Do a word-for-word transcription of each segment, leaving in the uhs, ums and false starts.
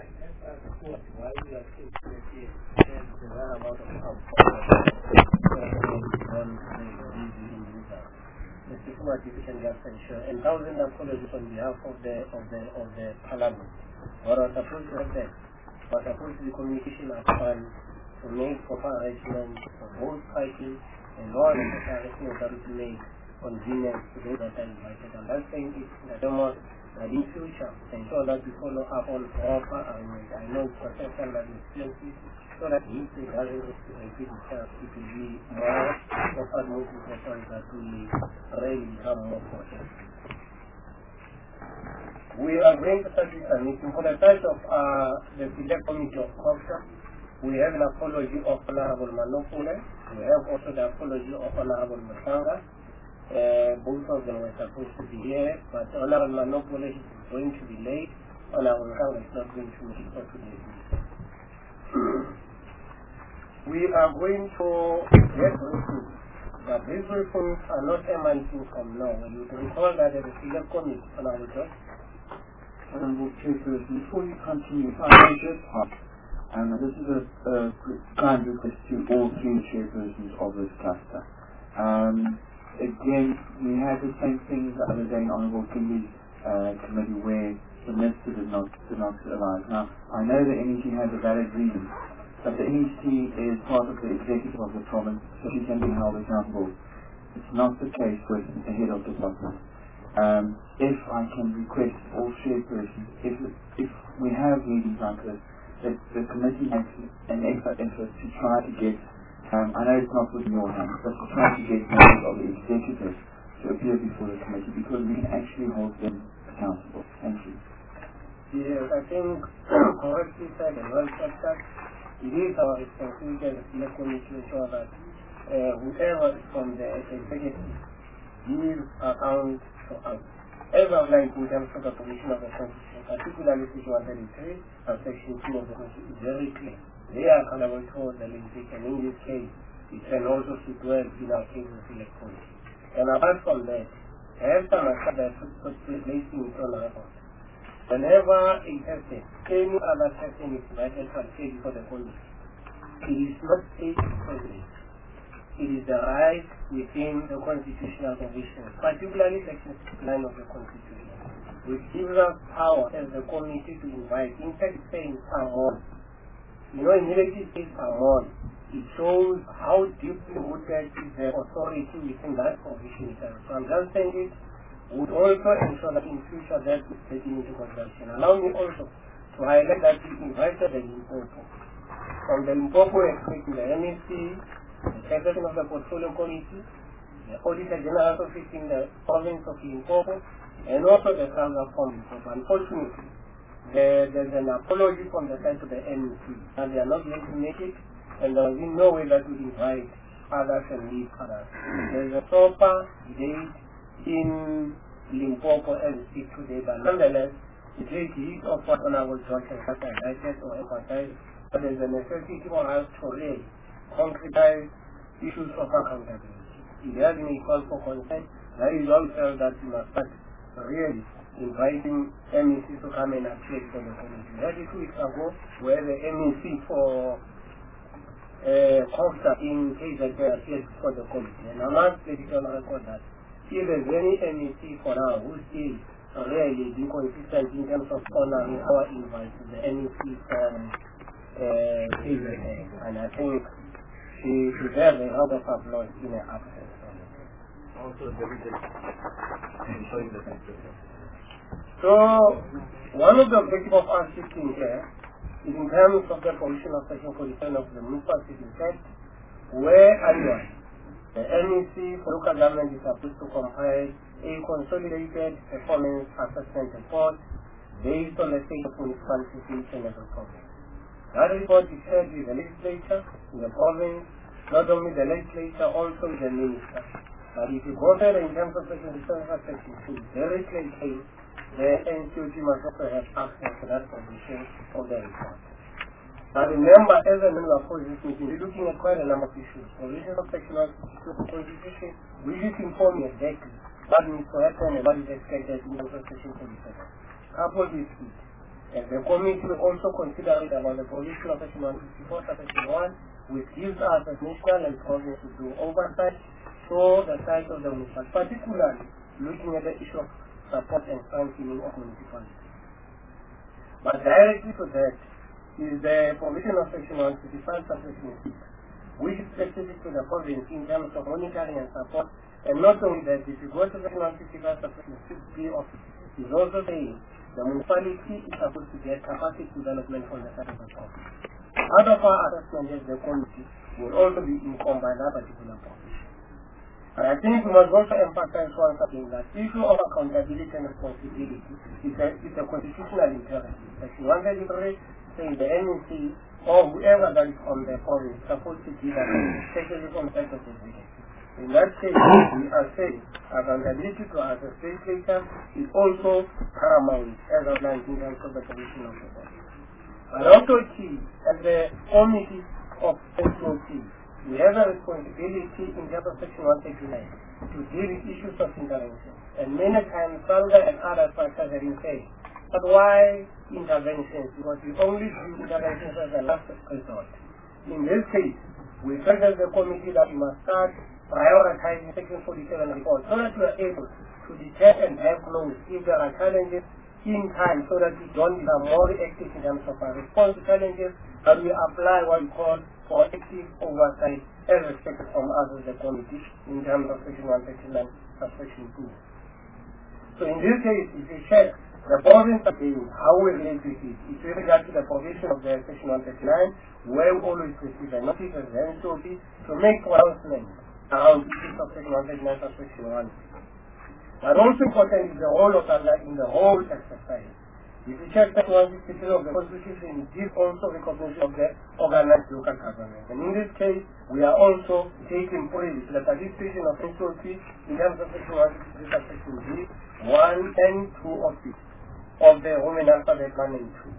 Why we are still creating the right amount of the system artificial gas ensure and thousand apologies on behalf of the of the of the parliament. What are supposed to have that? What are supposed to be communication at time to make proper arrangements for both parties and all the arrangements that will make convenient to those that are invited. And that's saying it in the demo that in future ensure that we follow up on proper arrangements. I know it's potential that is plenty so that if it doesn't repeat itself, it will be more proper motivation that will really become more important. We are going to start with a meeting. For the side of uh, the Select Committee of Corruption, we have an apology of Honorable Manopule. We have also the apology of Honorable Masanga. Uh, both of them were supposed to be here, but Honorable Manopule is going to be late. Honorable Masanga is not going to make it for today's meeting. We are going to get briefings, but these briefings are not emanating from now. You can recall that the Select Committee, Honorable Judge, Honorable Chairperson, before you continue, if I may just ask, and this is a, a kind request to all three chairpersons of this cluster. Um, again, we had the same thing the other day in Honorable Kingley's uh, committee where the minister did not, did not arrive. Now, I know the N E C has a valid reason, but the N E C is part of the executive of the province, so she can be held accountable. It's not the case with the head of department. Um, if I can request all chairpersons, if, if we have meetings like this, that the committee makes an extra effort to try to get, um, I know it's not within your hands, but to try to get members of the executive to appear before the committee because we can actually hold them accountable. Thank you. Yes, I think correctly said and well said that it is our responsibility as a Select Committee to ensure that uh, whoever is from the executive gives account to us. As outlined in terms of the provision of the Constitution, particularly Section one thirty-three and Section two of the Constitution, is very clear. They are accountable towards the legislation. In this case, it can also sit well in our case of Select Committee. And apart from that, I have some aside that put placing it on record. Whenever a person, any other person is invited to appear before the committee, it is not state president. It is the right within the constitutional provisions, particularly Section sixty-nine of the Constitution, which gives us power as the committee to invite. In fact, saying someone, you know, immediately say someone, it shows how deeply rooted is the authority within that provision itself. So I'm just saying it would also ensure that in future that is taken into consideration. Allow me also to highlight that we invited the Limpopo. From the Limpopo, we expect the M E C, the Secretary of the Portfolio Committee, the Auditor General Office in the province of Limpopo, and also the Council from Limpopo. Unfortunately, there, there's an apology from the side of the M E C, and they are not going to make it, and there is no way that we invite others and leave others. There is a proper date in Limpopo as we speak today, but nonetheless, the great use of what Honorable George has highlighted or emphasized, but there is a necessity for us to really concretize issues of accountability. If there has been a call for consent, that is also that we must start really inviting M E C to come and appear for the committee. That is two weeks ago, where the M E C for uh, Costa in case that they appeared for the committee. And I must let it on record that if there's any M E C for now who still really be consistent in terms of honoring our invite to the M E C from uh, K Z N, and I think she should have a round of applause in her absence. Also, there is a showing the constitution. So, one of the objectives of our sitting here is in terms of the provision of Section forty-seven of the Municipal City Act, where annually the M E C for local government is supposed to compile a consolidated performance assessment report based on the state of municipality in every province. That report is shared with the legislature in the province, not only the legislature, also the minister. But if you go there in terms of Section Section two, very clearly, the N C O G must also have access to that provision of the report. Now remember, as a member of this meeting, we're looking at quite a number of issues. Provision of Section one of the Constitution, we should inform you exactly what needs to happen and what is expected in terms of Section forty-seven. Coupled with it, And the committee will also consider it about the provision of Section one fifty-four, Section one, which gives us as national and province to do oversight so the size of the municipal, particularly looking at the issue of support and functioning of municipalities. But directly to that is the provision of Section one fifty-five, Section six, which is specific to the province in terms of monitoring and support. And not only that, if you go to Section one fifty-five, Section six B of it, is also saying the municipality is supposed to get capacity development from the side of the province. Part of our assessment as the committee will also be informed by that particular provision. And I think we must also emphasize one thing, that issue of accountability and responsibility is a, is a constitutional imperative. Section one thirty-three says the M E C or whoever that is from the province is supposed to give us especially from the side of the executive. In that case, we are saying accountability to us as legislature is also paramount as outlined in terms of the provision of the law. And also key, as the committee of S O T, we have a responsibility in terms of Section one thirty-nine to deal with issues of intervention. And many times, Salga and other factors have been saying, but why interventions? Because we only do interventions as a last resort. In this case, we felt as the committee that we must start prioritizing Section forty-seven report so that we are able to detect and diagnose if there are challenges in time so that we don't become more reactive in terms of our response to challenges, and we apply what we call proactive oversight as expected from us as the committee in terms of Section one thirty-nine, Subsection two. So in this case, if you check the province again, how we relate with it, if we regard to the provision of the Section one thirty-nine, where we always receive a notice as the N C O P to make announcements around issues of Section one thirty-nine, Subsection one. But also important is the role of Allah in the whole exercise. If you check Section one sixty-three of the Constitution, it gives also recognition of the organized local government. And in this case, we are also taking praise to the participation of N C O P in terms of Section one sixty-three, Subsection B, one and two of it, of the Roman alphabet one and two.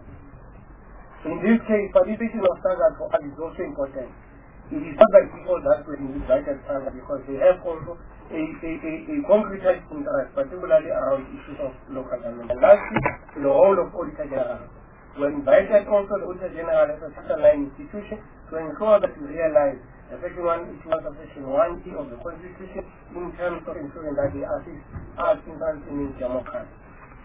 In this case, participation of Saga for us is also important. It is not by people that will be invited Saga because they have also a, a, a, a concrete interest, particularly around issues of local government. And lastly, the role of Auditor General. We invited also the Auditor General as a second-line institution to ensure that we realize the Section one issuance of Section one E of the Constitution in terms of ensuring that they assist us in functioning democracy.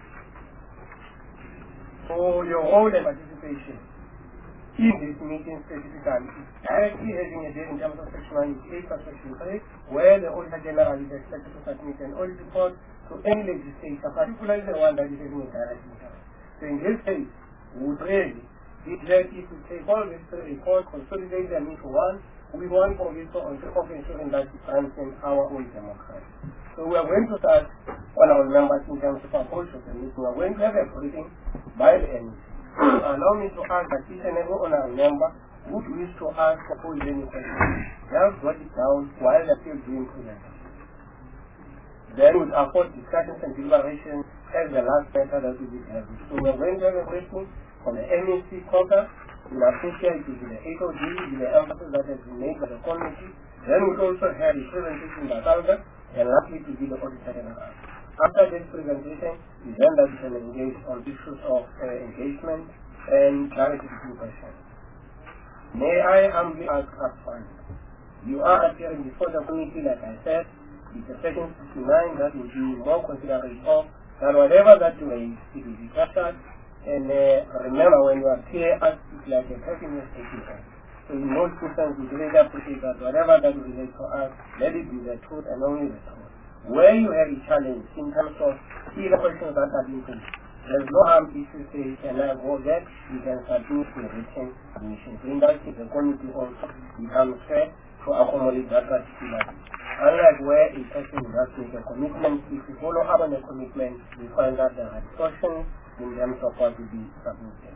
So your role and participation in this meeting specifically is directly having a deal in terms of Section one eighty-eight, Section three, where the Auditor General is expected to submit an audit report to any legislator, particularly the one that is having a direct interest. So in this case, we would really be glad if we take all these three reports, consolidate them into one, with one provision on top of ensuring that we strengthen our own democracy. So we are going to start on our members in terms of approach of the meeting. We are going to have a briefing by the N E C. Allow me to ask that each and every honorable member would wish to ask or pose any questions. Just jot it down while they are still doing presentation. Then we afford discussions and deliberations as the last matter that we will have. So we are going to have a briefing from the M E C quarter. We appreciate it with the eight O D, with the emphasis that has been made by the committee. Then we also have the presentation by Salga, and lastly to be the Auditor General. After this presentation, we then that we can engage on issues of uh, engagement and clarification questions. May I humbly ask up front, you are appearing before the committee, like I said, it's a Section sixty-nine that will be more considerate of than whatever that you raise, it will be captured. And uh, remember, when you appear as it's like a thirty minute taking time. So in most instances, we really appreciate that whatever that relates to us, let it be the truth and only the truth. Where you have a challenge in terms of either questions that are being put, there's no harm if you say, can I go there? You can submit to a written submission. So in that case, the committee also becomes fair to accommodate that particular. Unlike where a person will have to make a commitment, if you follow up on the commitment, you find that there are discussions in terms of what will be submitted.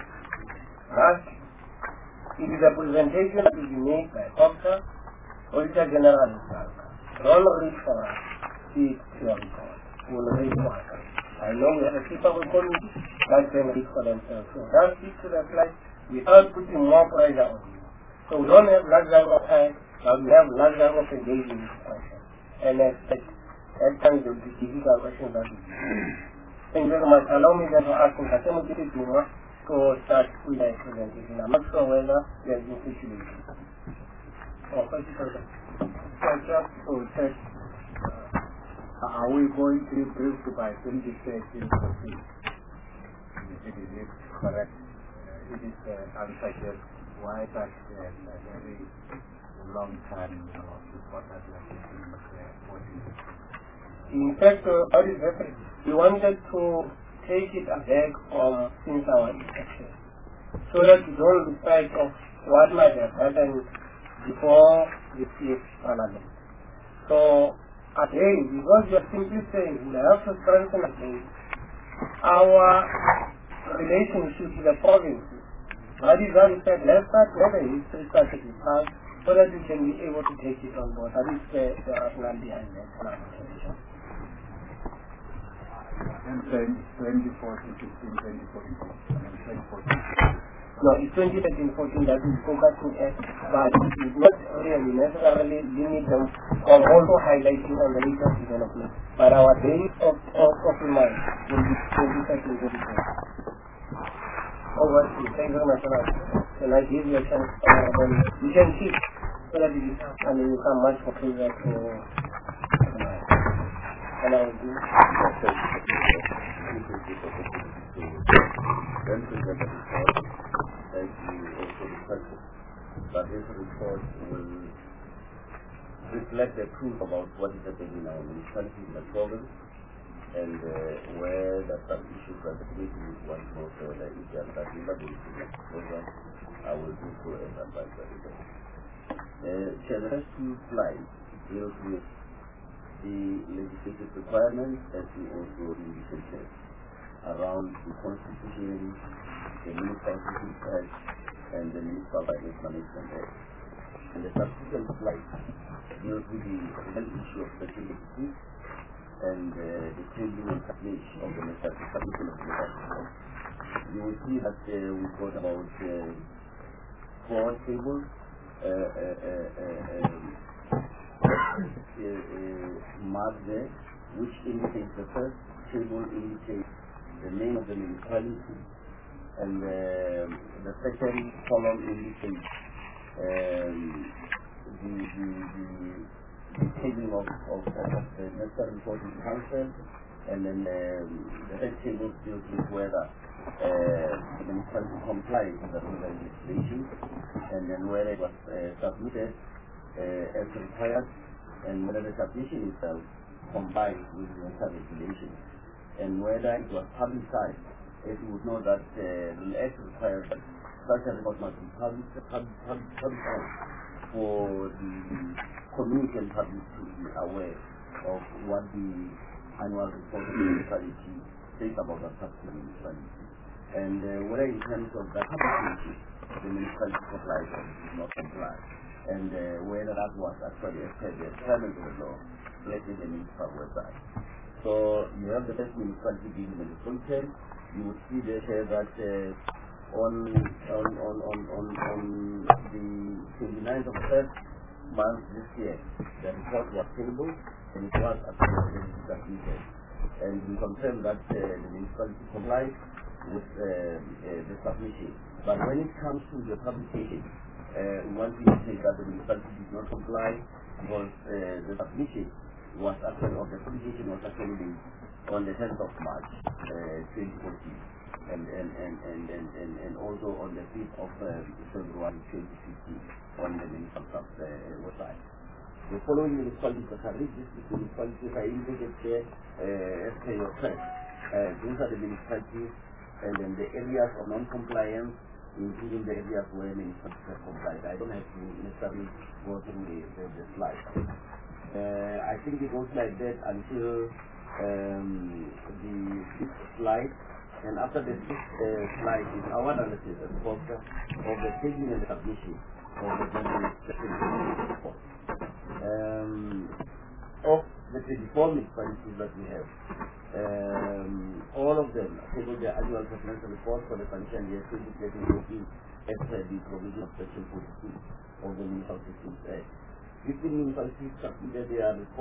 Last, it is a presentation that will be made by Doctor Auditor General himself. Don't read for us. See your report. We will read for us. I know we have a people who committee that can read for themselves. So just stick to the slide without putting more pressure on you. So we don't have luxury of time, but we have luxury of engaging in this question. And expect at times there will be difficult questions that we do. Thank you very much. Allow me then to ask him to start with the presentation. I'm not sure whether there is a situation. Oh, thank you, sir. So just to check, uh, are we going to be briefed by twenty thirteen fourteen? Is it correct? Uh, it is uh, answer why that uh, a very long time you know, what has happened in fact, uh, what is happening? We wanted to take it back from since our election, so that we don't lose sight of what might have happened before the fifth parliament. So again, because we are simply saying we have to strengthen again our relationship with the provinces. That is why we said let's start with a history strategy plan so that we can be able to take it on board. That is the, the rationale behind that collaboration. And twenty fourteen, fifteen, twenty fourteen, twenty fourteen. No, it's twenty thirteen fourteen that is focusing at, but it is not really necessarily limit them on also highlighting on the latest development. But our base of, of, of mind will be twenty thirteen, twenty fourteen. Over to you. Thank you very much. And I give you a chance uh, when you can see so that you and you come much more closer to uh, and I will do. Then present the report as you also requested. But this report will reflect the truth about what is happening in our municipality in the province and uh, where there are some issues that the committee is one of the issues that we have been program. I will do so as advisory. Uh, the first two slides deals with the legislative requirements that we also indicated around the Constitution, the Municipal Act, and the Municipal Finance Management Act. And the subsequent slide deals with the real issue of security and uh, the changing and submission of the submission of the legislation. You will see that uh, we've got about uh, four tables uh, uh, uh, uh, um, uh, uh, marked there, which indicates the first table indicates the name of the municipality, and uh, the second column indicates um, the, the, the the taking of, of, of the necessary reporting council, and then um, the third table deals with whether uh, the municipality complies with the legislation, and then whether it was uh, submitted uh, as required, and whether the submission itself complies with the necessary regulations, and whether it was publicized. As you would know that uh, as required, that such a report must be publicized for the community and public to be aware of what the annual report of the municipality says about the particular municipality. And uh, whether in terms of the capacity the municipality complies or does not comply, and uh, whether that was actually as per the requirements of the law placed in the municipal website. So you have the best municipality being in the content. You would see there that uh, on, on, on, on, on, on the twenty-ninth of the first month this year, the report was tabled and it was approved submitted. And we confirm that uh, the municipality complies with uh, uh, the submission. But when it comes to the publication, uh, we want to say that the municipality did not comply because uh, the submission was actually, or the publication was actually made on the tenth of March uh, twenty fourteen. And and, and, and, and, and, and also on the fifth of February twenty fifteen on the municipal uh, website. The following municipalities that are registered municipalities are indicated there uh, as per your request. Uh, those are the municipalities, and then the areas of non-compliance, including the areas where municipalities have complied. I don't have to necessarily go through the, the, the slides. Uh, I think it goes like that until um, the sixth slide. And after the sixth uh, slide is our analysis and focus of the taking and the submission of the report. Um, of the twenty-four municipalities that we have, um, all of them table their annual financial report for the financial year twenty thirteen as per the provision of section forty-two of the Municipal Systems Act. fifteen municipalities submitted their reports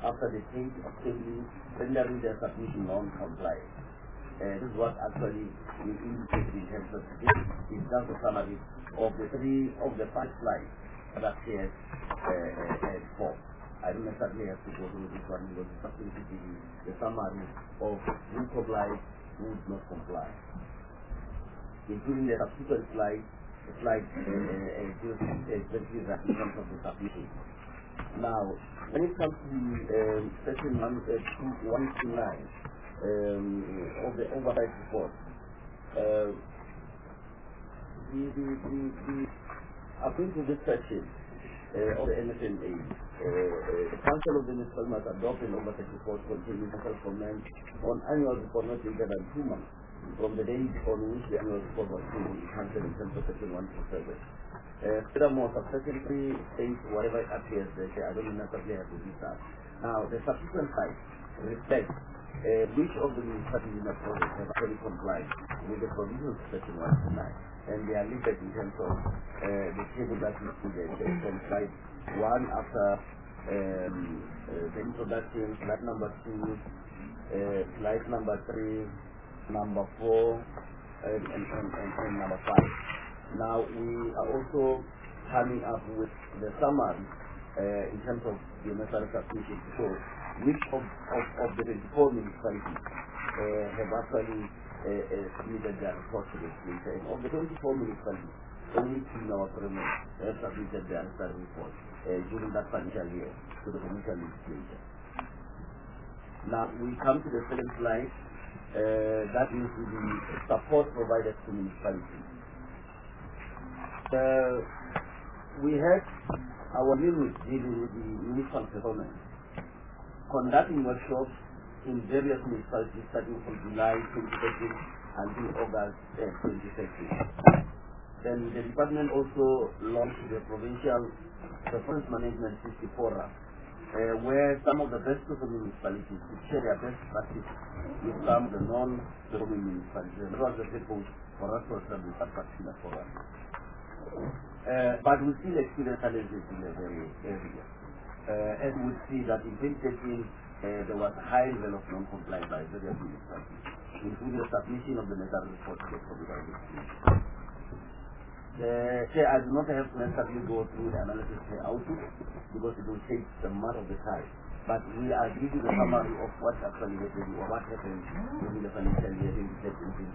after the stage of tabling, rendering their submission non-compliant. Uh, this is what actually we indicate in terms of this is just a summary of the three of the five slides that appears uh, uh, four. I don't necessarily have to go through this one because it's something to give you the summary of who complies, who does not comply, including the subsequent slide, the slide uh, uh, deals exactly that in terms of the submission. Now, when it comes to um, section one, uh, two, one to nine um, of the oversight report, uh, the, the, the, the, according to this section uh, of the N S M A, uh, uh, the Council of the Municipal must adopt an oversight report containing detailed comments on annual report not later than two months from the date on which the annual report was due in Council in terms of section one to seven. Uh, furthermore, subsection three states whatever appears there. I don't necessarily have to do that. Now, the subsequent side reflects uh, which of the municipalities in the project have actually complied with the provisions of section one to nine. And they are listed in terms of uh, the table that you see there. From slide one after um, uh, the introduction, slide number two, uh, slide number three, number four, and, and, and, and, and number five. Now we are also coming up with the summary uh, in terms of the necessary submission to show which of, of, of the twenty-four municipalities uh, have actually uh, uh, submitted their report to the legislature. And of the twenty-four municipalities, only two in our pyramid have submitted their necessary report uh, during that financial year to the provincial legislature. Now we come to the second slide, uh, that is the support provided to municipalities. Uh, we had our unit dealing with the municipal performance, conducting workshops in various municipalities starting from July twenty thirteen until August uh, twenty thirteen. Then the department also launched the Provincial Performance Management System Forum, uh, where some of the best performing municipalities could share their best practices with some of the non-performing municipalities. And that was the purpose for us to establish that particular forum. Uh, but we still experience challenges in the very area. Uh, as we see that in twenty thirteen, uh, there was a high level of non-compliance by various municipalities, including the submission of the necessary report to the COVID nineteen. Uh, I do not have to necessarily go through the analysis uh, output because it will take a month of the time. But we are giving a summary of what actually happened or what happened during the financial year twenty thirteen.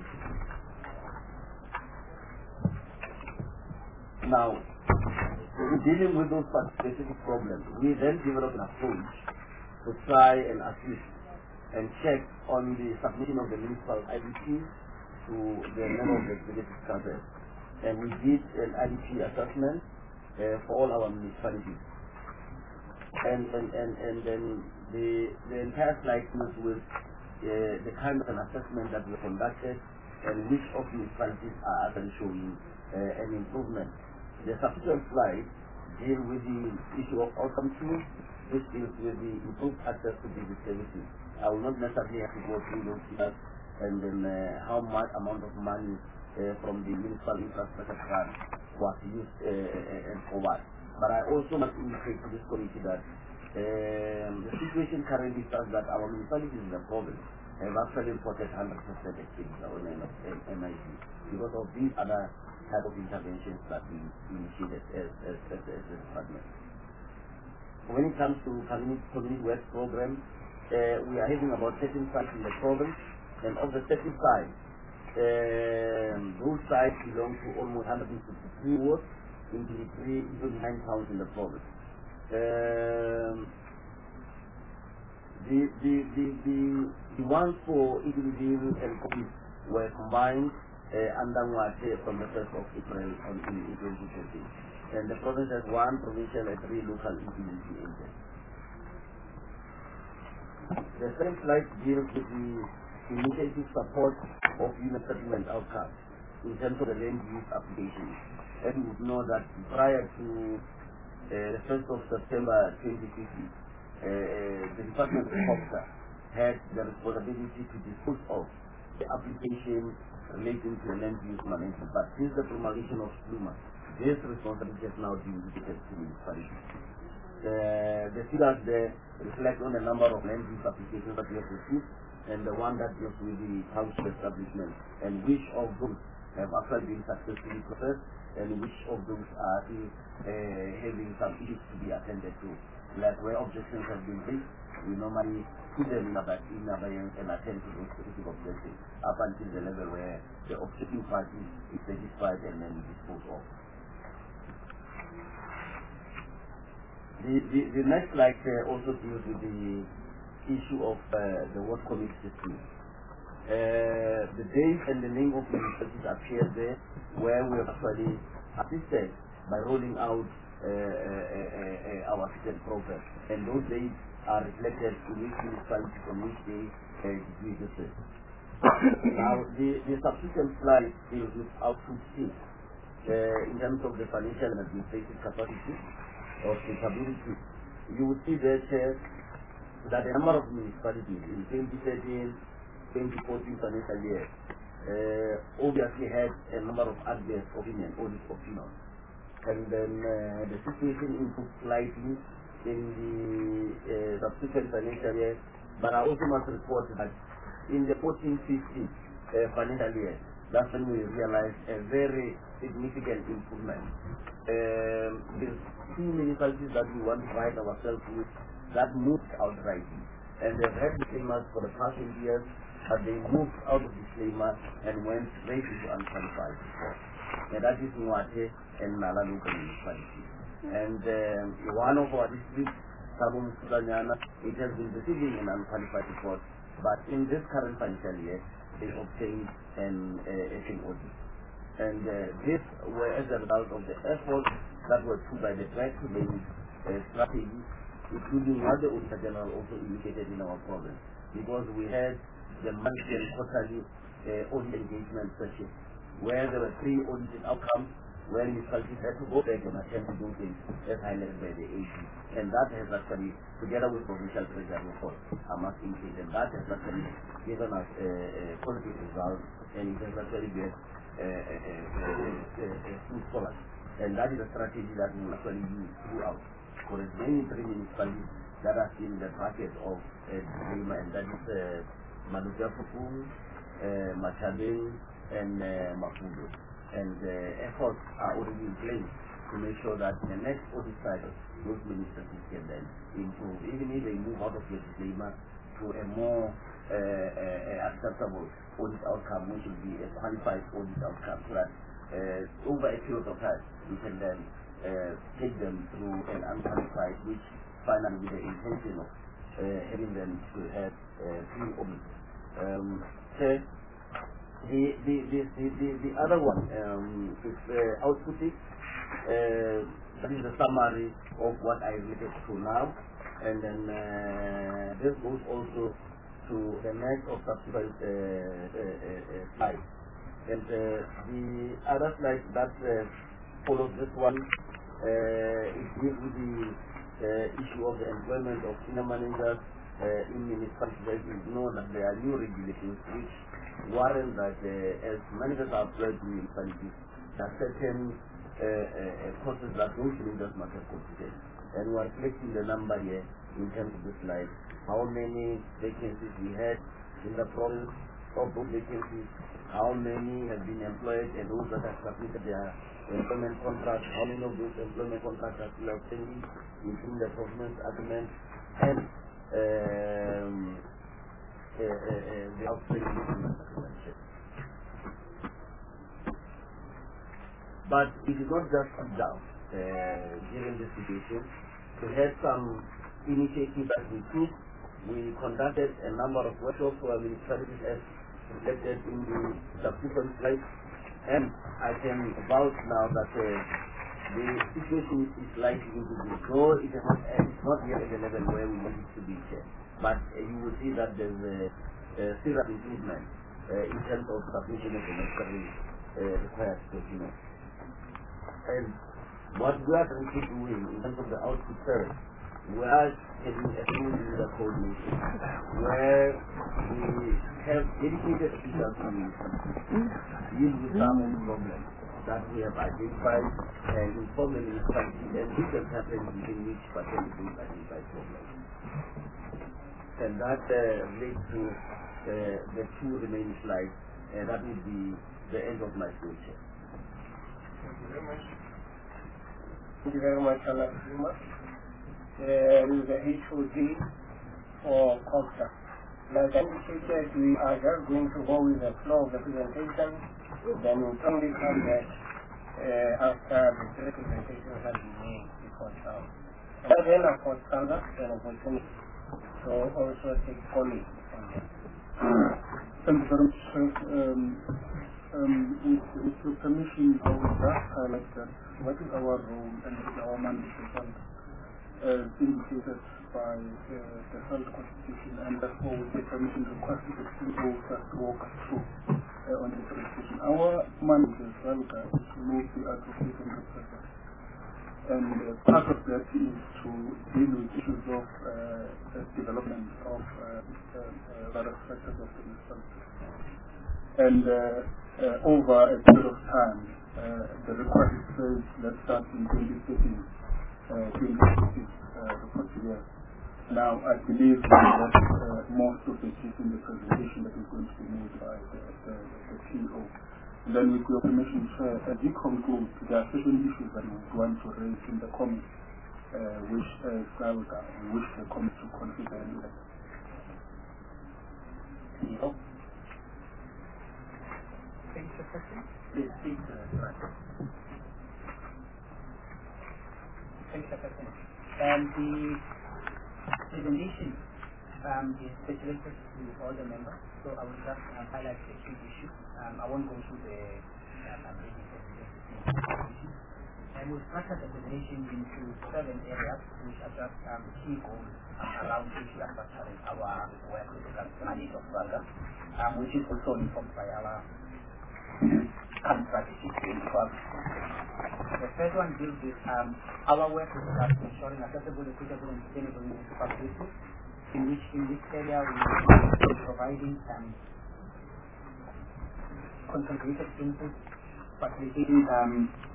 Now, in dealing with those specific problems, we then develop an approach to try and assist and check on the submission of the municipal I D P to the member of the executive council. And we did an I D P assessment uh, for all our municipalities. And and, and, and then the, the entire slide deals with uh, the kind of an assessment that we conducted and which of the municipalities are actually showing uh, an improvement. The subsequent slides deal with the issue of outcome two, which deals with the improved access to business services. I will not necessarily have to go through those figures and then uh, how much amount of money uh, from the municipal infrastructure grant was used uh, uh, and for what. But I also must indicate to this committee that um, the situation currently is that our municipalities in the province have actually reported one hundred percent activity on M I C because of these other type of interventions that we initiated as, as, as, as a department. When it comes to community, community work program, uh, we are having about thirteen sites in the province, and of the thirteen sites, um, those sites belong to almost one hundred fifty-three wards in the three, including nine towns in the province. Um, the, the, the, the, the ones for individuals and COVID were combined Uh, under Mwate from the first of April on in twenty twenty. And the province has one provincial and three local utility agents. The second slide deals with the initiative support of unit settlement outcomes in terms of the land use application. And you would know that prior to uh, the first of September twenty fifty, uh, the Department of Officer had the responsibility to dispose of the application relating to land use management. But since the promulgation of SLUMA, this responsibility has now been dedicated to municipalities. The, the figures there reflect on the number of land use applications that we have received and the one that deals with the township establishment, and which of those have actually been successfully processed and which of those are still uh, having some issues to be attended to. Like where objections have been raised, we normally put them in abeyance and attend to those specific objections up until the level where the objecting party is satisfied and then disposed of. The, the, the next slide uh, also deals with the issue of uh, the work committee system. Uh, the date and the name of the municipalities appear there, where we have actually assisted by rolling out uh, uh, uh, uh, our system program. And those dates are reflected in which municipalities on which they uh, degree this. Now, the, the subsequent slide deals with output six uh, in terms of the financial and administrative capacity or capability. You would see that uh, that a number of municipalities in twenty thirteen twenty fourteen financial year uh, obviously had a number of adverse opinion, audit opinions. And then uh, the situation improved slightly in the uh, subsequent financial year, but I also must report that in the fourteen fifteen uh, financial year, that's when we realized a very significant improvement. Um, there's two municipalities that we want to write ourselves with that moved outrightly. And they've had disclaimers for the past eight years, but they moved out of disclaimer and went straight into unqualified support. And that is Nwate and Nala local municipality. And um, one of our districts, Sabum Sudanyana, it has been receiving an unqualified support, but in this current financial year, they obtained an uh, an audit. And uh, this were as a result of the efforts that were put by the direct-to-based uh, strategy, including what the Auditor General also indicated in our program, because we had the monthly and quarterly uh, audit engagement session, where there were three audited outcomes, where municipalities had to go back and attempt to do things as highlighted by the A G. And that has actually, together with provincial treasury report, I must indicate, and that has actually given us a, a positive result, and it has actually been a, a, a, a, a food for us. And that is a strategy that we will actually use throughout. For as many three municipalities that are in the bracket of uh, and that is uh, Maluka Fufu, uh, Machabeng, and uh, Mafudo. And uh, efforts are already in place to make sure that the next audit cycle, those municipalities can then improve. Even if they move out of the disclaimer to a more uh, uh, acceptable audit outcome, which will be a qualified audit outcome, so that uh, over a period of time, we can then uh, take them through an unqualified, which finally with the intention of uh, having them to have uh, free audits. Um, so The, the, the, the, the, the other one um, is uh, outputting. Uh, that is the summary of what I related to now. And then uh, this goes also to the next of subsequent uh, uh, uh, slide. And uh, the other slide that uh, follows this one uh, is deals with the uh, issue of the employment of senior managers uh, in municipalities. You know that there are new regulations which warrant that uh, as managers are employed in municipalities, there are certain uh, uh, courses that those managers must have completed. And we are reflecting the number here in terms of this slide. How many vacancies we had in the province of those vacancies, how many have been employed, and those that have submitted their employment contracts, how many of those employment contracts are still outstanding, including the performance agreement, and um, Uh, uh, uh, the outstanding documentation. But it is not just sit down, uh, given the situation. We had some initiatives that we took. We conducted a number of workshops for municipalities as reflected in the subsequent slides. And I can vouch now that uh, the situation is likely to be, though it is not, uh, it's not yet at the level where we want it to be here. But uh, you will see that there's a, a serious improvement uh, in terms of submission of the necessary uh, required documents. And what we are currently doing in terms of the output service, we are having a full user coordination where we have dedicated officials to deal with some of the problems. that we have identified and inform the municipality, and this has happened within which percent these identified problems. And that uh, leads to uh, the two remaining slides, and that will be the end of my speech. Thank you very much. Thank you very much, Alan Zuma. There is the H O D for COPSA. Like I indicated, we are just going to go with the flow of the presentation, then we'll only come back uh, after the three presentations have been made before now. And then, of course, comes up an opportunity to also take comments on them. Thank you very much. Um, um, with, with your permission, I will just highlight that what is our role and what is our mandate as well, as indicated by uh, the health constitution, and therefore with the permission requested the C E O just walk us through uh, on the presentation. Our mandate as well is to move the advocate and represent. And uh, part of that is to deal with issues of uh, the development of uh, uh, uh, various sectors of the municipality. And uh, uh, over a period of time, uh, the request says let's start in twenty thirteen, uh, twenty fifteen, uh, the first year. Now, I believe that uh, most of the gist in the presentation that is going to be made by the, the, the C E O. And then with your permission, Chair, as we conclude, there are certain issues that we want to raise in the comments, uh, which uh, Salga and which the comments to consider in that. C E O? Thank you, Secretary. Please speak to the slide. Thank you, Secretary. And the presentation um, is circulated to all the members, so I will just um, highlight the key issues. Um, I won't go through the um, presentation. And we'll structure the presentation into seven areas which are just um, key goals around which we are structuring our work with the mandate of Salga, um, which is also informed by our current strategy in twelve. The first one deals with um, our work with regards to ensuring accessible, equitable, and sustainable municipal services, in which in this area we are providing um, concentrated input, facilitating um,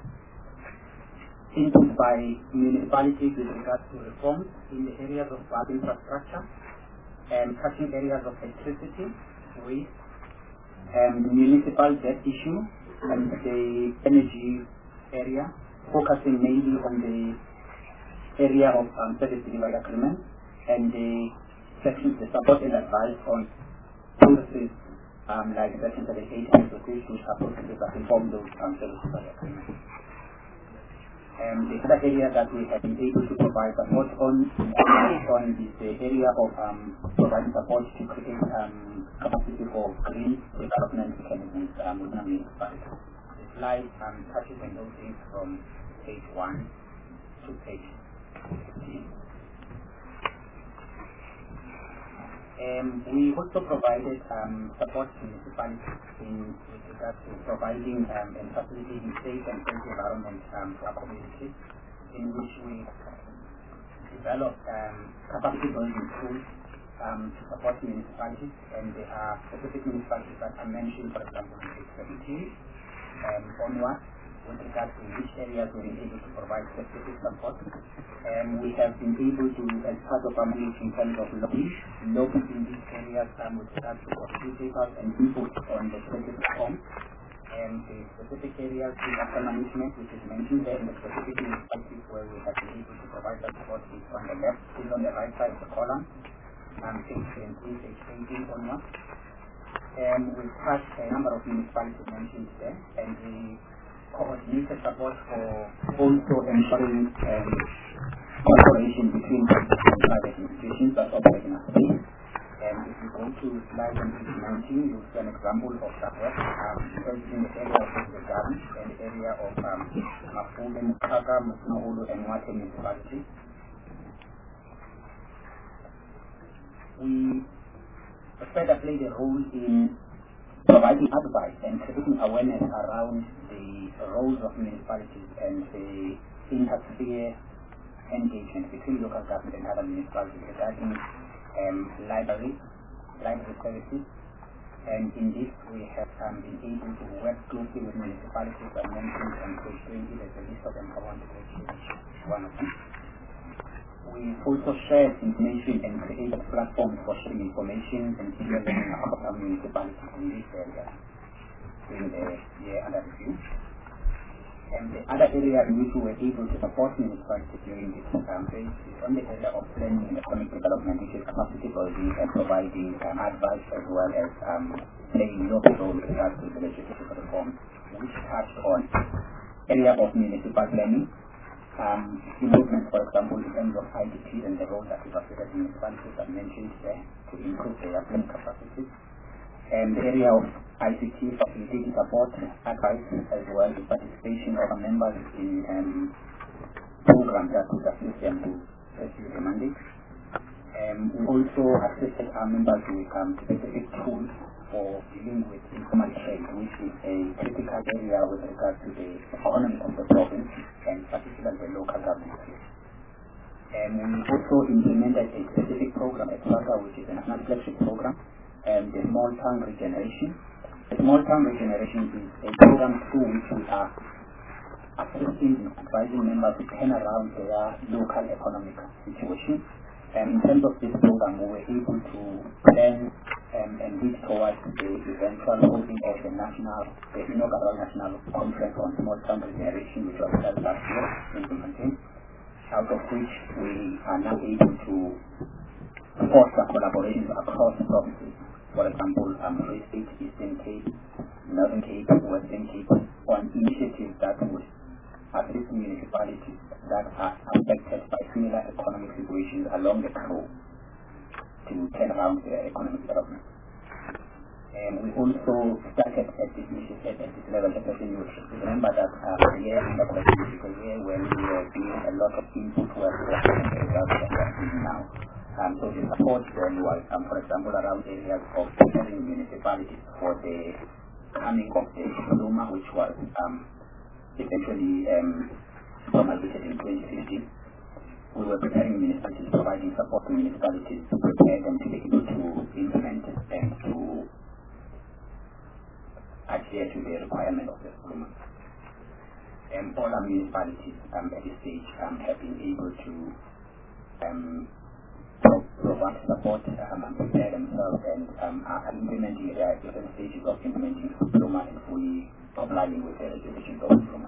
input by municipalities with regards to reforms in the areas of urban infrastructure, and touching areas of electricity, waste, and municipal debt issue, and the energy area, focusing mainly on the area of um, service delivery agreement, and the sections, the support and advice on processes um, like section thirty-eight and thirty-six, which are processes that inform those um, service delivery agreements. And the other area that we have been able to provide support on, on is the area of um, providing support to create um, capacity for green development mechanisms um, within the municipality. The slide um, touches on those things from page one to page fifteen. Um, we also provided um, support to municipalities in with regard to providing um, and facilitating safe and healthy environment um, for our communities, in which we developed um, capacity building tools um, to support municipalities, and there are specific municipalities that are mentioned, for example, in page seventeen um, onwards, with regard to which areas we've been able to provide specific support. Um, we have been able to, as part of our movement in terms of lobbying, lobby in these areas um, with regard to policy papers and input on the specific reform. And the specific areas in after management, which is mentioned there, in the specific municipalities where we have been able to provide that support, is on the left, is on the right side of the column, um, page seventeen, page eighteen onwards. And we've touched a number of municipalities mentioned there, and the coordinated support for also ensuring um, cooperation between private institutions that operate in a space. And if you go to slide nineteen, you'll see an example of that work, um, first in the area of the garden and the area of um, Mafume, Mutaka, Musmaulu, and Mwate municipalities. We further played a role in providing advice and creating awareness around the roles of municipalities and the inter-sphere engagement between local government and other municipalities regarding um, library, library services, And in this, we have um, been able to work closely with municipalities and mentioned on page twenty. There's a list of them. I want to change one of them. We also shared information and created platforms for sharing information and peer learning about our municipalities in this area during the year under review. And the other area in which we were able to support municipalities during this um, phase is on the area of planning and economic development, which is capacity building and providing um, advice as well as um, playing your role with regards to the legislative reform, which touched on area of municipal planning, um, improvements, for example, in terms of I D P and the role that is affected in municipalities are mentioned there to improve their planning capacity. And the area of I C T, facilitating support, advice, as well as participation of our members in um, programs that would assist them to pursue the mandate. Um, we also assisted our members with um, specific tools for dealing with informal trade, which is a critical area with regard to the economy of the province and particularly the local government. And we also implemented a specific program at SAGA, which is a national flagship program, and the small town regeneration. The small town regeneration is a program through which we are assisting and advising members to turn around their local economic situation. And in terms of this program, we were able to plan um, and reach towards the eventual holding of the national, the inaugural national conference on small town regeneration, which was held last year in twenty seventeen, out of which we are now able to foster collaborations across provinces. For example, um, Free State, Eastern Cape, Northern Cape, Western Cape, on initiatives that would assist municipalities that are affected by similar economic situations along the coast to turn around their economic development. And we also started at this initiative at this level, especially you remember that uh, the year in the political year when we were doing a lot of input work for now. Um, so the support then was, um, for example, around areas of preparing municipalities for the coming of the diploma, which was um, eventually um, promulgated in twenty fifteen. We were preparing municipalities, providing support to municipalities to prepare them to be able to implement and to adhere to the requirement of the diploma. And all our municipalities um, at this stage um, have been able to um, provide support um, and prepare themselves and um, are implementing their different stages of implementing diploma and fully complying with the regulations of diploma.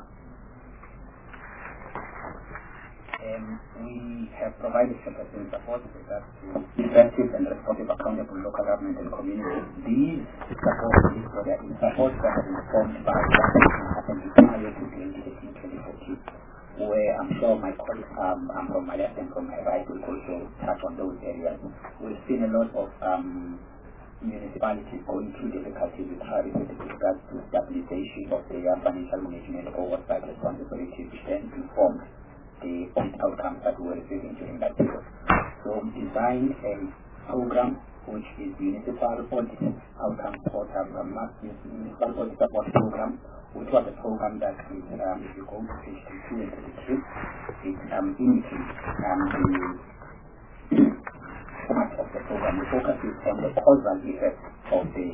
Um, we have provided certain support with regards to effective and responsive accountable local government and community. These support is support that have been formed by what happened prior to twenty eighteen to twenty fourteen. Where I'm sure my colleagues um, um, from my left and from my right will also touch on those areas. We've seen a lot of um, municipalities going through difficulties with with regards to stabilization of their financial management oversight responsibilities, which then informed the outcomes that we were receiving during that period. So we designed a program which is Municipal Audit Outcome Portal, a Municipal Audit Support Program, which was a program that is, um, if you go to page two and thirty-three, it um, indicates um, the much of the program. The focus is on the causal effect of the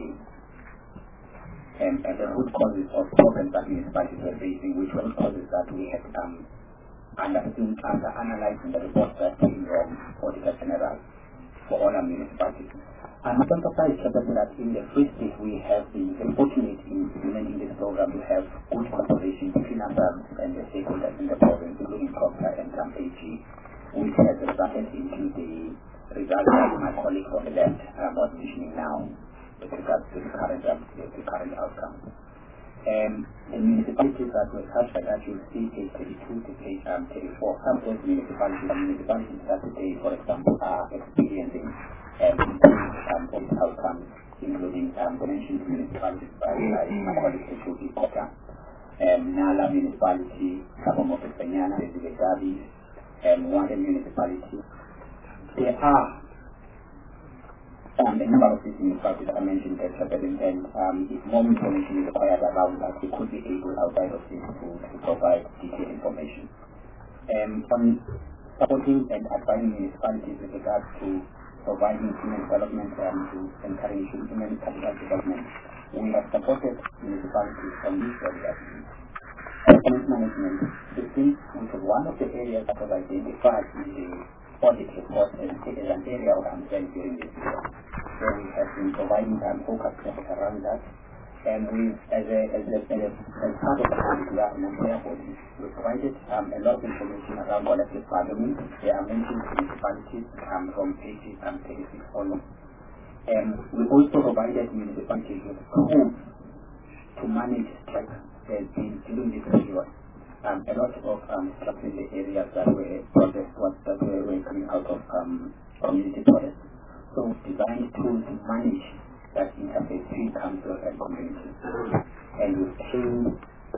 and, and the root causes of problems that municipalities were facing, which were root causes that we had um, understood and analyzed in the report that came from Auditor General for all our municipalities. And I can emphasize that in the Free State we have been very fortunate in implementing this program to have good cooperation between ourselves and the stakeholders in the province, including COPTA and C A M A G, which has resulted into the results that my colleague from the left um, was mentioning now with regards to the current, um, the, the current outcome. And the municipalities that were touched by that, you'll see page thirty-two to page um, thirty-four. Some of those municipalities, some municipalities that today, for example, are experiencing um, improved um, audit outcomes, including um, mentioned municipalities by, by my colleague Eshuti Kota, um, Nala Municipality, Kabomoto Peñana, Gabi, um, Wanda Municipality. There are Um, the number of these municipalities that I mentioned that and um, if more information is required around that, we could be able outside of this to, to provide detailed information. Um, on supporting and advising municipalities with regards to providing human development um, to encourage human capital development. We have supported municipalities from these areas. Government management system, which was one of the areas that was identified in the audit report as an area of concern during this year. So we have been providing um, focus around that. And we, as a, as a, as a, as part of the government body, we provided um, a lot of information around collective bargaining. There are mentioned municipalities um, from pages um, thirty-six onwards. And we also provided municipalities with tools to manage strike uh, during this period. Um, a lot of um, strikes in the areas that were protests that were, were coming out of um, community protests. So designed tools to manage that interface between council and community. And we've trained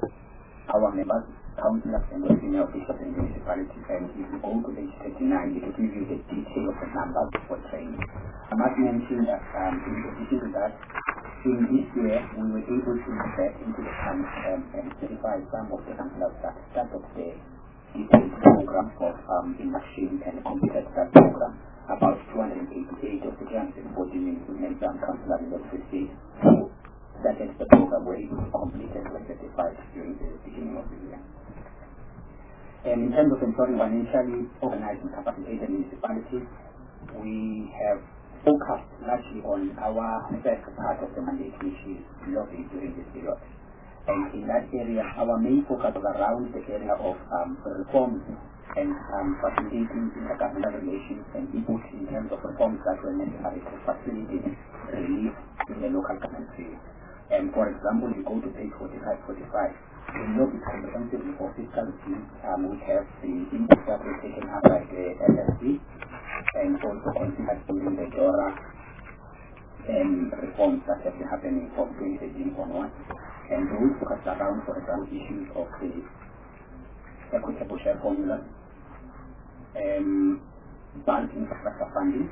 our members, councillors and senior officials in municipalities. And if you go to page thirty-nine, it will give you the detail of the numbers for training. I must mention that um, in addition to that, in this year, we were able to invest into the fund um, and certify some of the councillors that started the detailed program of um, induction and completed that program. About two hundred eighty-eight of the three hundred forty members and councillors in the state who started the program were able to complete and were certified during the beginning of the year. And in terms of ensuring financially organized and capacitated municipalities, we have focused largely on our first part of the mandate, which is lobbying during this period. And in that area, our main focus was around the area of um, reforms and um, facilitating intergovernmental relations and input in terms of reforms that were necessary to facilitate relief in the local government sphere. And for example, you go to page forty-five, forty-five, we look comprehensively for fiscal schemes. Um, we have the input that were taken up by the L S C and also considered during the DORA and reforms that have been happening from twenty eighteen onwards. And those focused around, for example, issues of the equitable share formula, um, bank infrastructure funding,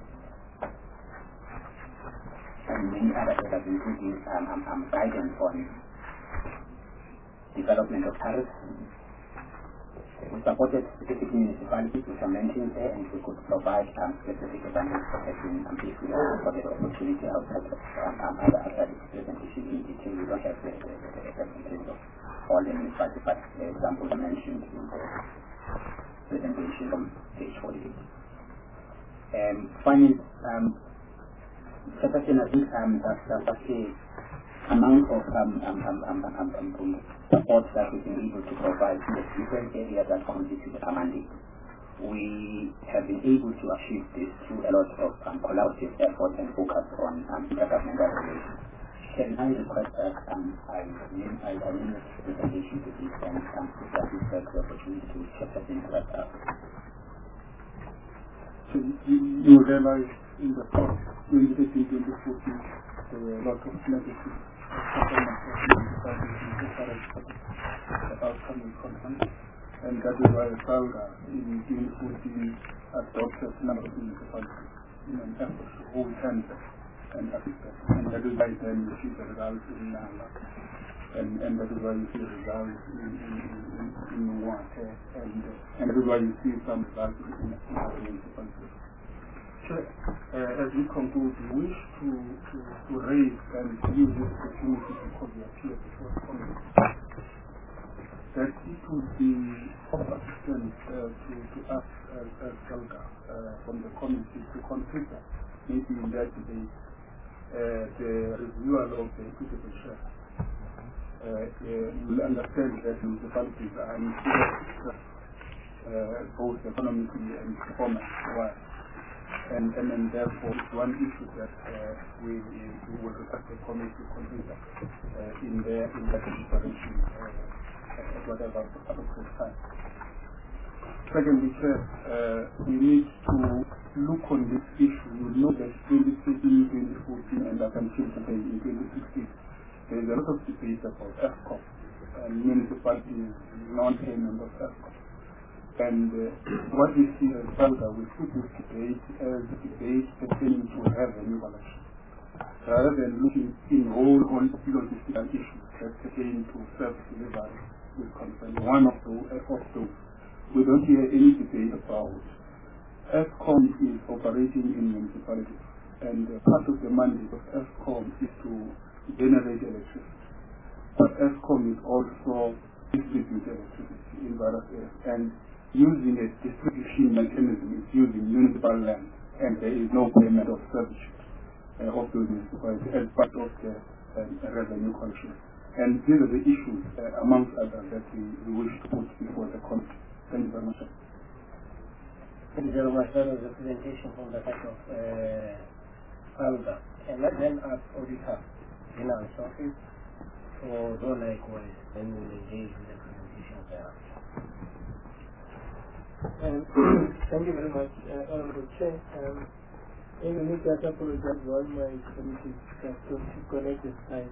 and many other areas, including um, um, um, guidance on development of tariffs. We supported specific municipalities which are mentioned there, and we could provide um, specific advantage protection and if we also got the opportunity outside of um, um, other outside of the presentation in detail. We don't have the, the, the, the representation of all the municipalities, but the examples are mentioned in the presentation on page forty-eight. Um, finally, um, Sebastian, I think um, that, that, that's the amount of um, um, um, um, um, um, um, support that we've been able to provide in the different areas that constitute a mandate. We have been able to achieve this through a lot of um, collaborative effort and focus on um, intergovernmental relations. Can I request that um, I name I limit the presentation to this and um, that we have the opportunity to check that into that up. So you, you realize in the past, twenty thirteen, twenty fourteen, there were a lot of negative the outcome is concerned, and that is why SALGA in twenty fourteen adopted a number of municipalities in an effort to hold hands and assist them. And that is why then you see the results in Nala, and, and that is why you see the results in, in, in, in Nwate, and, and that is why you see some results in, in other municipalities. Sure. Uh, as we conclude, we wish to, to, to raise and use this opportunity because we are here before the community, that it would be of assistance uh, to, to us as, as SALGA uh, from the community to consider maybe in that debate uh, the renewal of the equitable share. Uh, uh, you will understand that municipalities are in uh, both economically and performance-wise. And, and then therefore it's one issue that uh, we, we, we will request the committee to consider uh, in their in their consideration uh, at whatever appropriate time. Secondly, Chair, uh, we need to look on this issue. You know that twenty thirteen, twenty fourteen, and up until today in twenty sixteen, there is a lot of debate about ESCOM and municipalities non-payment of ESCOM. And uh, what we see as SALGA, we put this debate as a debate pertaining to revenue collection, rather than looking in whole on logistical issues that pertain to service delivery with concern. One of those, of those, we don't hear any debate about ESCOM is operating in municipalities, and uh, part of the mandate of ESCOM is to generate electricity. But ESCOM is also distribute electricity in various areas, and using a distribution mechanism is using municipal land, and there is no payment of servitude uh, of those municipalities as part of the uh, revenue collection. And these are the issues, uh, amongst others, that we, we wish to put before the committee. Thank you very much. Thank you very much. That was a presentation from the head of uh, ALGA. And let them ask auditor in our office for do likewise, then we'll engage with the presentation there. Um, thank you very much, uh, Honorable Chair. Um, in the media, I apologize for all my committees that to connect the slide.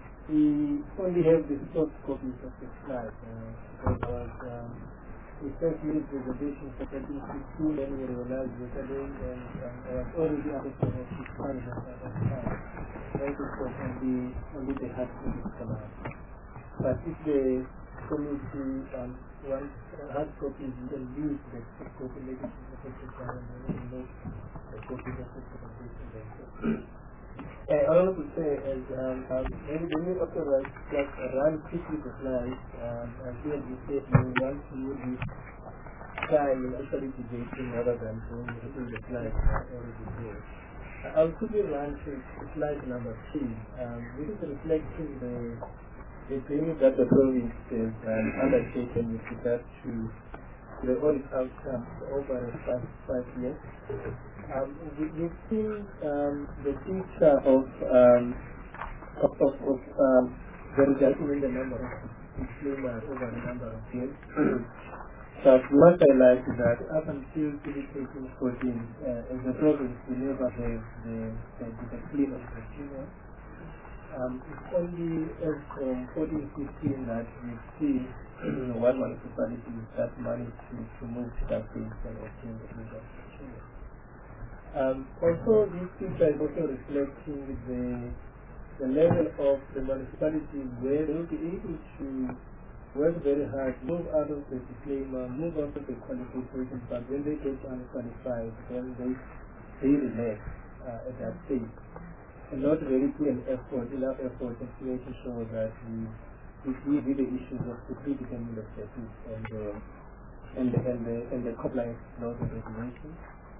We only have the soft copies of the slide uh, because um, we sent you the presentation for twenty sixteen and we realized yesterday, and um, I was already at the point of six hundred at that time. Right, it was only, only the hard copies come out. But if the committee um, wants uh, hard copies, you can use the soft copy later to the secretary and then we know the copies of the presentation. Uh, I want to say is um, um, maybe the new authorize just run quickly the slides, um, and here you say you want to use this time in actually debating rather than doing the slides uh, already there. Uh, I'll quickly run to slide number three. Um, this is reflecting the the training that the province has um, undertaken with regard to the audit outcomes over the past five years. Um, we, we've seen um, the picture of um, of, of, of um, the reduction in the number of disclaimers over the number of years. But we must highlight that up until twenty fourteen, uh, as a province, we never have the the, the clean of the disclaimer. Um, it's only as from fourteen fifteen that we see one municipality that managed to, to move to that phase and obtain the clean of the disclaimer. Um, also, this picture is also reflecting the, the level of the municipality where they will be able to work very hard, move out of the disclaimer, move out of the qualifications, but when they get unqualified, then they, they relax uh, at that stage. And not really put an effort, enough effort into making sure that we, we deal with the issues of the predetermined objectives and, uh, and, the, and, the, and the compliance laws and regulations.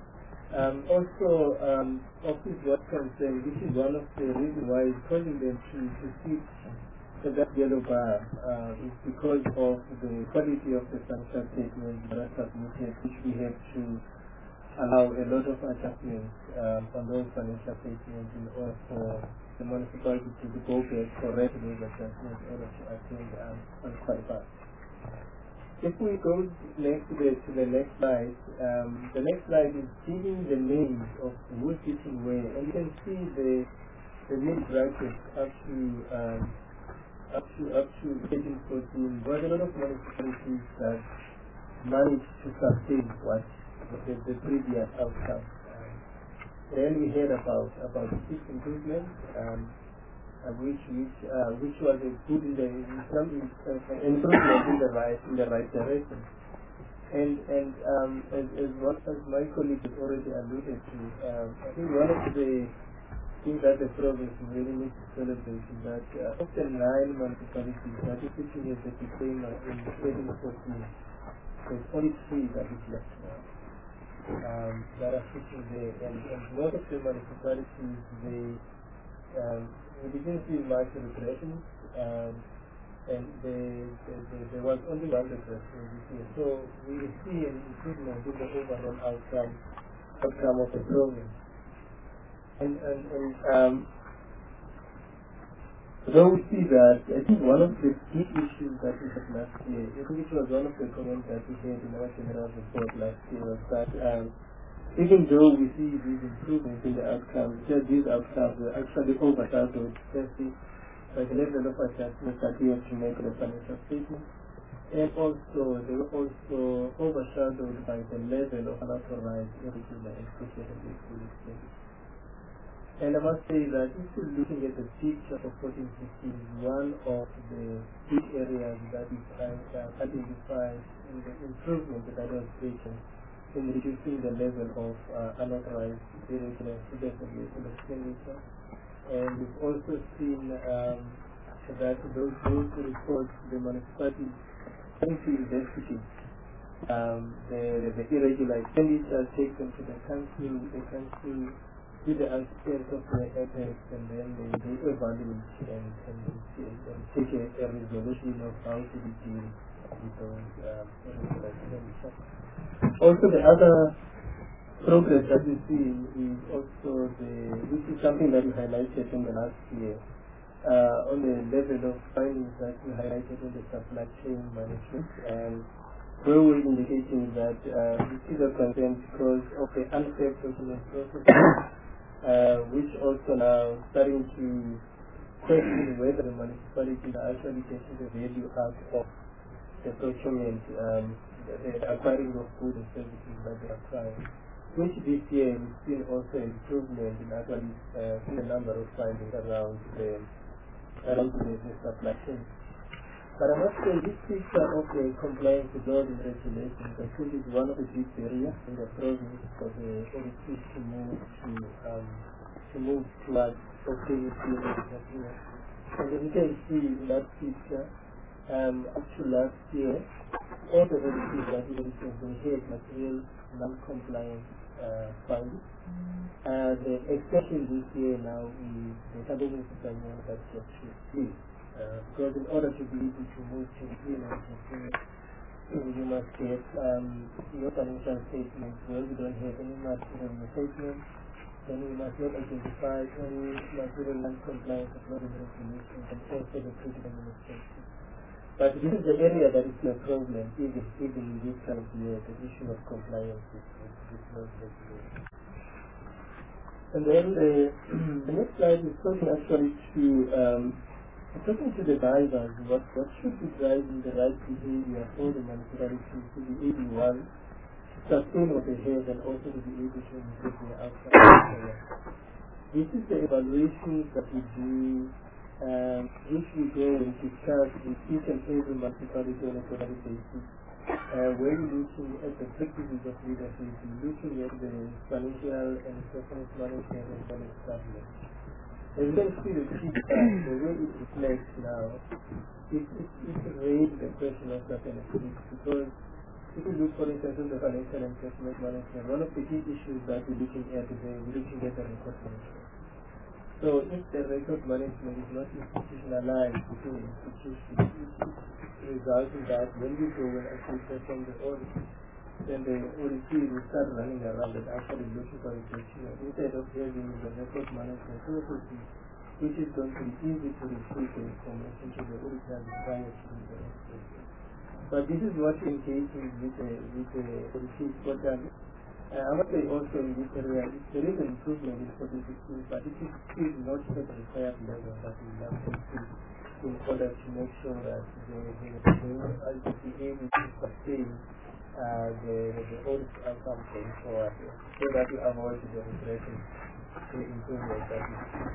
Um, also, um, office work concern, this is one of the reasons why it's causing them to, to sit at that yellow bar, uh, is because of the quality of the financial statements that are submitted, which we have to allow a lot of adjustments um, on those financial statements in order for the municipality to go back for revenue adjustments in order to attain um, unqualified. If we go next to the, to the next slide, um, the next slide is giving the names of who's sitting where, and you can see the the mid brackets up to um, up to up to eighteen fourteen. There are a lot of municipalities that managed to sustain what the, the previous outcome. Um, then we heard about about six improvements. Um, Uh, which which uh, which was a good in the some uh, improvement in the right in the right direction, and and um, as as what as my colleague has already alluded to, um, I think one of the things that the province really needs to celebrate is that uh, of the nine municipalities that is sitting as a disclaimer in twenty fourteen, there's only three that is left now. Um, that are sitting there, and, and most of the municipalities they. Um, we didn't see much regression, um, and they, they, they, there was only one regression this year. So we see an improvement in the overall outcome, outcome of the program. And, and, and um, though we see that, I think one of the key issues that we had last year, I think it was one of the comments that we had in our general report last year, was that um, even though we see these improvements in the outcomes, just these outcomes were actually overshadowed, especially by the level of adjustments that we have to make in the financial statement, and also they were also overshadowed by the level of unauthorized, irregular, and questionable expenditure. And I must say that if you're looking at the picture of fourteen fifteen, one of the big areas that is uh, identified in the improvement that was taken in reducing the level of uh, unauthorized irregular investigative expenditure. And we've also seen um, that those, those reports, the municipalities tend to investigate um, the, the irregular expenditure taken to the council, the council do the aspect of the apex, and then they, they evaluate and, and, and take a, a resolution of how to deal with those um, irregular expenditure. Also, the other progress that we see is also the, which is something that we highlighted in the last year, uh, on the level of findings that we highlighted in the supply chain management, and where we're indicating that uh, we see the concern because of the unfair procurement process, uh, which also now starting to question whether the municipalities are actually taking the value out of the procurement, um, the, the acquiring of goods and services that they acquire. Which this year we've seen also improvement in actually uh, the number of findings around the around the, the supply chain. But I must say this picture of the compliance with laws and regulations, I think is one of the big areas in the province for the authorities to move to um, to move towards objectivity and regulation. And as you can see in that picture, um, up to last year, all the authorities that we had material non-compliant uh, findings. Uh, the exception this year now is the Cabinet Secretary that should see. Uh, because in order to be able to move to agreement, you must get um, your financial statements where we don't have any material statements, then we must not identify any material non-compliance of law and regulations and also the critical administration. But this is the area that is a problem, even, even in this kind of year, the issue of compliance with, with law and regulations. And then the, the next slide is talking actually to um, talking to the drivers, what, what should be driving the right behavior for the municipalities to be able, one, to sustain what they have and also to be able to improve their outcomes. This is the evaluations that we do, um, which we go and discuss with each and every municipality on a quarterly basis. Uh, where you're looking at the practices of leadership, you're looking at the financial and performance management and knowledge government. And then see the feedback, the way it reflects now, it, it, it raises the question of certain activities, because if you look, for instance, at the financial and performance management, one of the key issues that we're looking at today, we're looking at the record management. So if the record management is not institutionalized within the institution, it results in that when you go and actually perform the audit, then the auditee will start running around and actually looking for information instead of having the record management processes, which is going to be easy to retrieve the information to the auditor prior to the inspection. But this is what we're engaging with the with the auditee portal. Uh, I must say also in this area, there is an improvement in statistics, but it is still not at the required level that we have to see in order to make sure that the the will be able to sustain Uh, the, the audit outcome going forward, so that we avoid the regression to improvement that we see.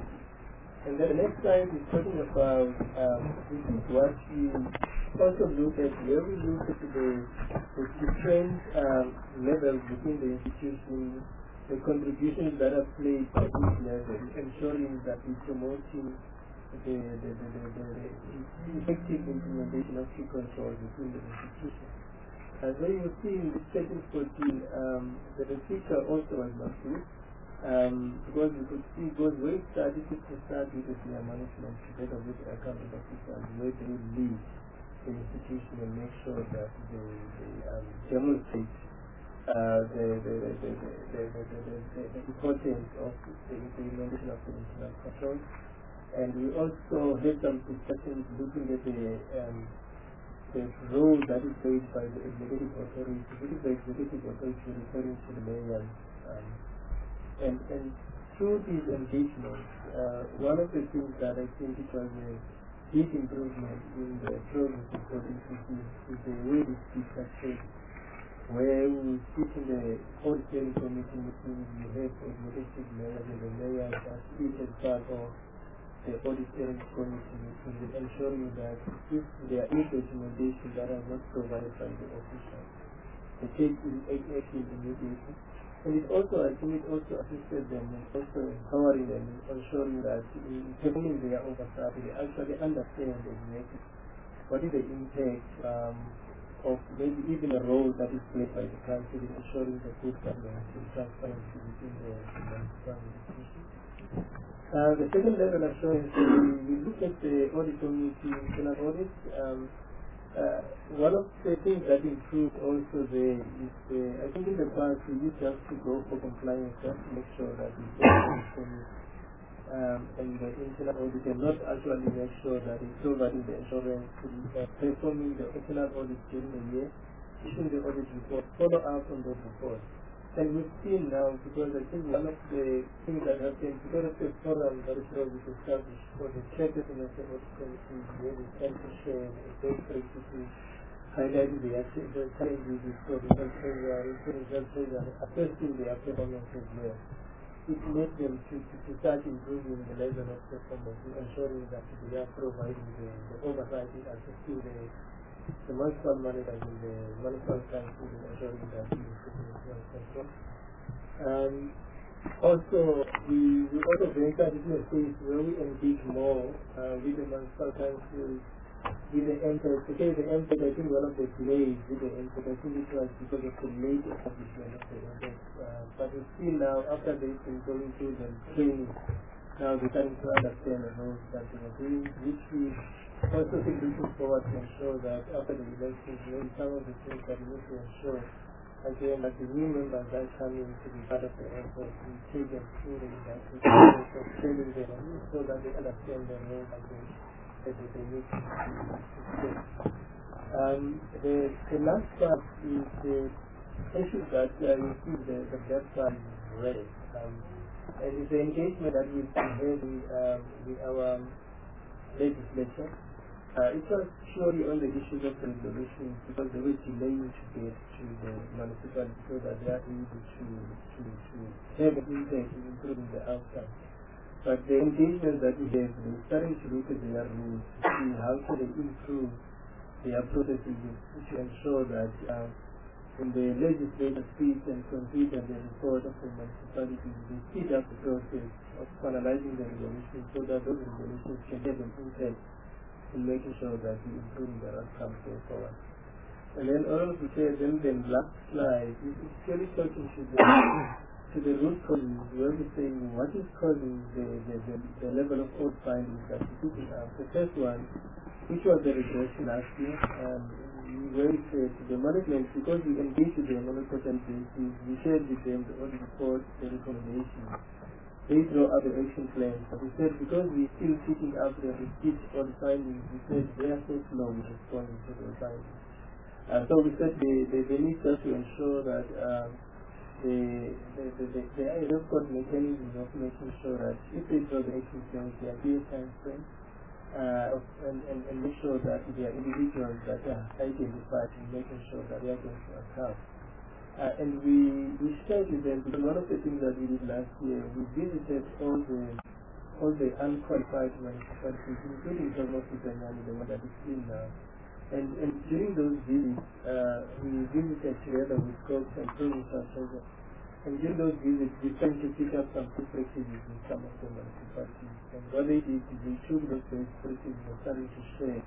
And then the next slide is talking about um, this is what we also look at, where we look at the, the different um, levels within the institution, the contributions that are played by each level, ensuring that we're promoting the, the, the, the, the, the effective implementation of key controls within the institution. As you see in the section fourteen, um, the picture also was not good, um, because we could see goes where it started to start with the senior management together with the accounting officers, where they would lead the institution and make sure that they, they um, demonstrate uh, the, the, the, the, the, the, the, the, the importance of the implementation of the internal controls. And we also had some discussions looking at the um, the role that is played by the executive authority, which is the executive authority referring to the mayor. Um, and, and through these engagements, uh, one of the things that I think it was a big improvement in the province of is the way this is structured, where we sit in the auditory committee meetings, we have executive mayors and the mayors as each as part of the auditory committee meetings, ensuring that if there is documentation that are not provided by the officials, the change is active immediately. And it also, I think it also assisted them in also empowering them in ensuring that in performing their oversight, they actually understand exactly what is the impact um, of maybe even a role that is played by the council in ensuring the good governance and transparency within the municipal institutions. Uh, the second level assurance, we, we look at the audit community internal audit. Um, uh, one of the things that improved also there is, the, I think in the past we used just to go for compliance just to make sure that we don't um, and the internal audit and not actually make sure that it's providing the assurance to uh, performing the internal audit during the year, issuing the audit report, follow up on those reports. And we've seen now, because I think one of the things that happened, because of the forum that is already established for the chairperson of the audit committee, where they tend to share the best practices, highlighting the the challenges with the result treasurer, result treasurer, assessing their performance as well. It made them to, to, to start improving the level of performance, ensuring that they are providing the, the oversight and assisting the the municipal managers and the municipal council in ensuring that we improve control. Um, also, we, we also ventured into a space where we engage more uh, with the municipal council, with the M P E C. Okay, the M P E C, I think one of the delays with the M P E C, I think it was because of the late establishment of the M P E C. Uh, but we see now, after they've been going through the training, now they're starting to understand the roles that they are doing, which we also think looking forward to ensure that after the elections, maybe some of the things that we need to ensure, again, that the new members that come in to be part of the effort, we take them through the elections, so training them so that they understand the role that they, that they need to play. Um, the, the last part is the issue that uh, you see the, the debt part is raised. Um, and it's the engagement that we've been having um, with our legislature. Uh, it was purely on the issues of resolution because they were delaying to get to the municipality so that they are able to, to, to have an impact in improving the outcome. But the engagement that we have, they're starting to look at their rules to see how can they improve their processes to ensure that uh, when the legislature speaks and considers the report of the municipality, they speed up the process of finalizing the resolution so that those resolutions can have an impact in making sure that we improve the outcome going forward. And then all of the then the last slide is really talking to the to the root causes where we say what is causing the, the, the, the level of fault findings that we're picking up. The first one, which was the regression last year, um, where we said to the management, because we engaged with them on a total basis, we shared with them the audit report, the recommendations. They draw up the action plans, but we said because we're still picking up the repeat on findings, we said they are so slow in responding to those findings. Uh, so we said they, they, they need us to ensure that um, the the the the, the I R F got mechanisms of making sure that if they draw the action plans, they are clear time frame, uh, and, and, and make sure that they are individuals that are identified and making sure that they are going to account. Uh, and we, we shared with them, because one of the things that we did last year, we visited all the all the unqualified municipalities, including Thomas and the one that is in now. And, and during those visits, uh, we visited together with Cox and Provincial Treasurer. And during those visits, we tried to pick up some good practices in some of the municipalities. And what they did is they took those best practices and started to share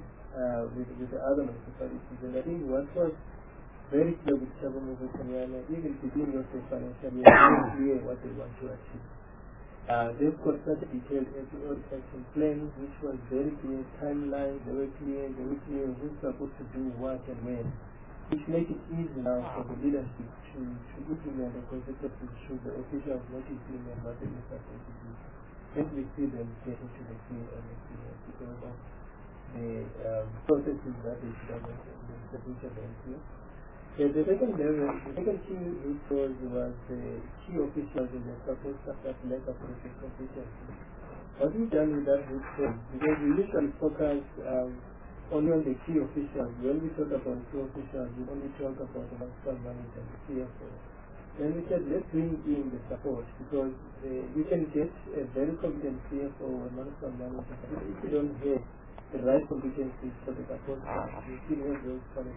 uh, with, with the other municipalities. And I think what was very clear with Shabamugu Kenyana, even beginning of the financial year, very clear what they want to achieve. Uh, they've got such a detailed action plan, which was very clear, timeline, they were clear, they were clear who's supposed to do what and when, which makes it easy now for the leadership to, to implement the consequences should the officials not implement what they are supposed to do. Then we see them getting to the clear and the clear because of the um, processes that they should have in the future of the N P O. Yeah, the second level, the second key root cause was the key officials in the support staff that lack of competency. What we've done with that root cause, because we usually focus um, only on the key officials. When we talk about key officials, we only talk about the municipal manager and the C F O. Then we said, let's bring in the support, because uh, you can get a very competent C F O or municipal manager, but if you don't have the right competencies for the support staff, you still have those challenges.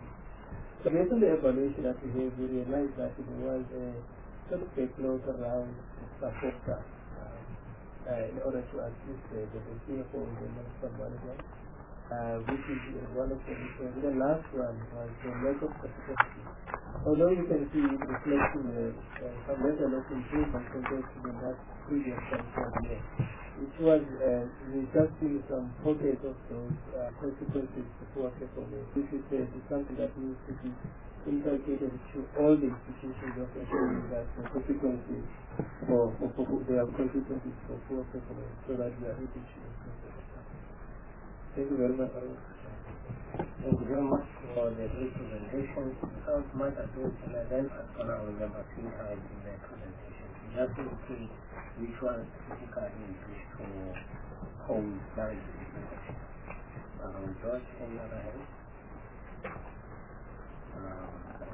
So based on the evaluation that we have, we realized that it was a sort of a close around support staff uh, uh, in order to assist uh, the, the C F O in the municipal management, uh, which is uh, one of the issues. The last one was the lack of capacity. Although you can see it reflecting uh, uh, some level of improvement compared to the last previous financial year, which was uh, resulting some pockets of those uh, consequences to poor performance. This is uh, something that needs to be inculcated to all the institutions of ensuring that the consequences for, for, for, for there are consequences for poor performance, so that we are able to improve the performance. Thank you very much. Thank you very much for the great presentation. Without much ado, and I then ask on our member three times in their presentation. Just to indicate which one specifically is used for home management presentation. Um, George, any other hand? Um,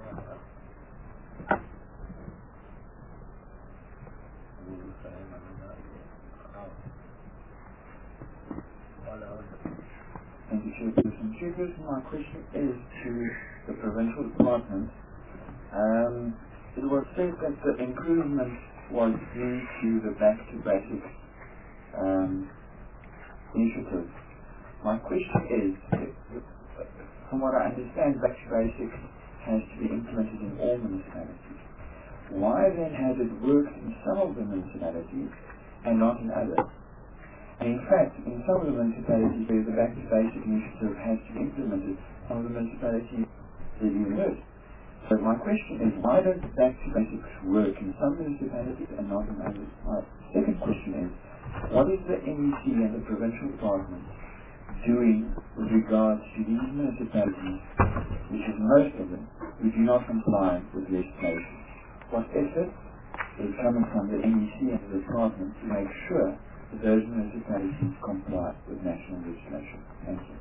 Thank you, Chairperson. Chairperson, my question is to the provincial department. Um, it was said that the improvement was due to the Back to Basics um, initiative. My question is, from what I understand, Back to Basics has to be implemented in all municipalities. Why then has it worked in some of the municipalities and not in others? And in fact, in some of the municipalities where the Back to Basics initiative has to be implemented, some of the municipalities didn't even work. So my question is, why does the Back to Basics work in some municipalities and not in others? My second question is, what is the M E C and the provincial department doing with regards to these municipalities, which is most of them, who do not comply with legislation? What effort is coming from the M E C and the department to make sure that those municipalities comply with national legislation? Thank you.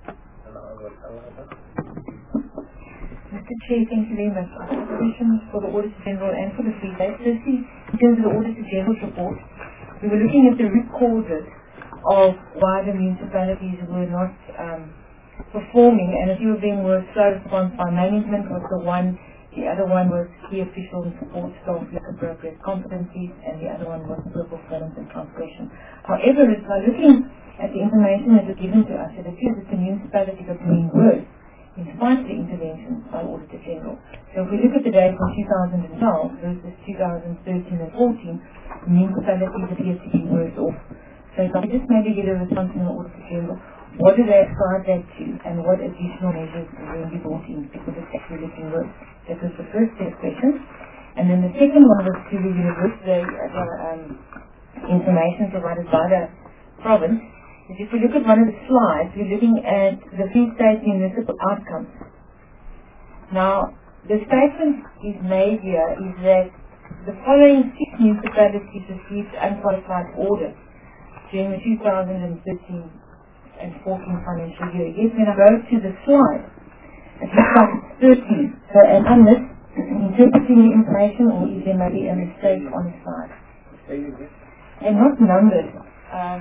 Mister Chair, thank you very much. I have questions for the Auditor General and for the Free State. Firstly, in terms of the Auditor General's report, we were looking at the root causes of why the municipalities were not um, performing, and a few of them were slow response by management was the one, the other one was key official and support staff lack appropriate competencies, and the other one was poor performance and transgression. However, by looking at the information that was given to us, it appears that the municipalities are doing worse in spite of the interventions by Auditor General. So if we look at the data from two thousand twelve versus two thousand thirteen and fourteen, the municipalities appear to be worse off. So if I could just maybe get a response from the Auditor General, what do they ascribe that to, and what additional measures will be brought in because it's actually looking worse? That was the first set of questions. And then the second one was to the university, the um, information provided by the province. If we look at one of the slides, we're looking at the Free State municipal outcomes. Now, the statement is made here is that the following six municipalities received unqualified audits during the two thousand thirteen and fourteen financial year. Yes, when I go to the slide, it looks like it's thirteen. So, am I misinterpreting the information, or is there maybe a mistake on the slide? They're not numbered. Uh,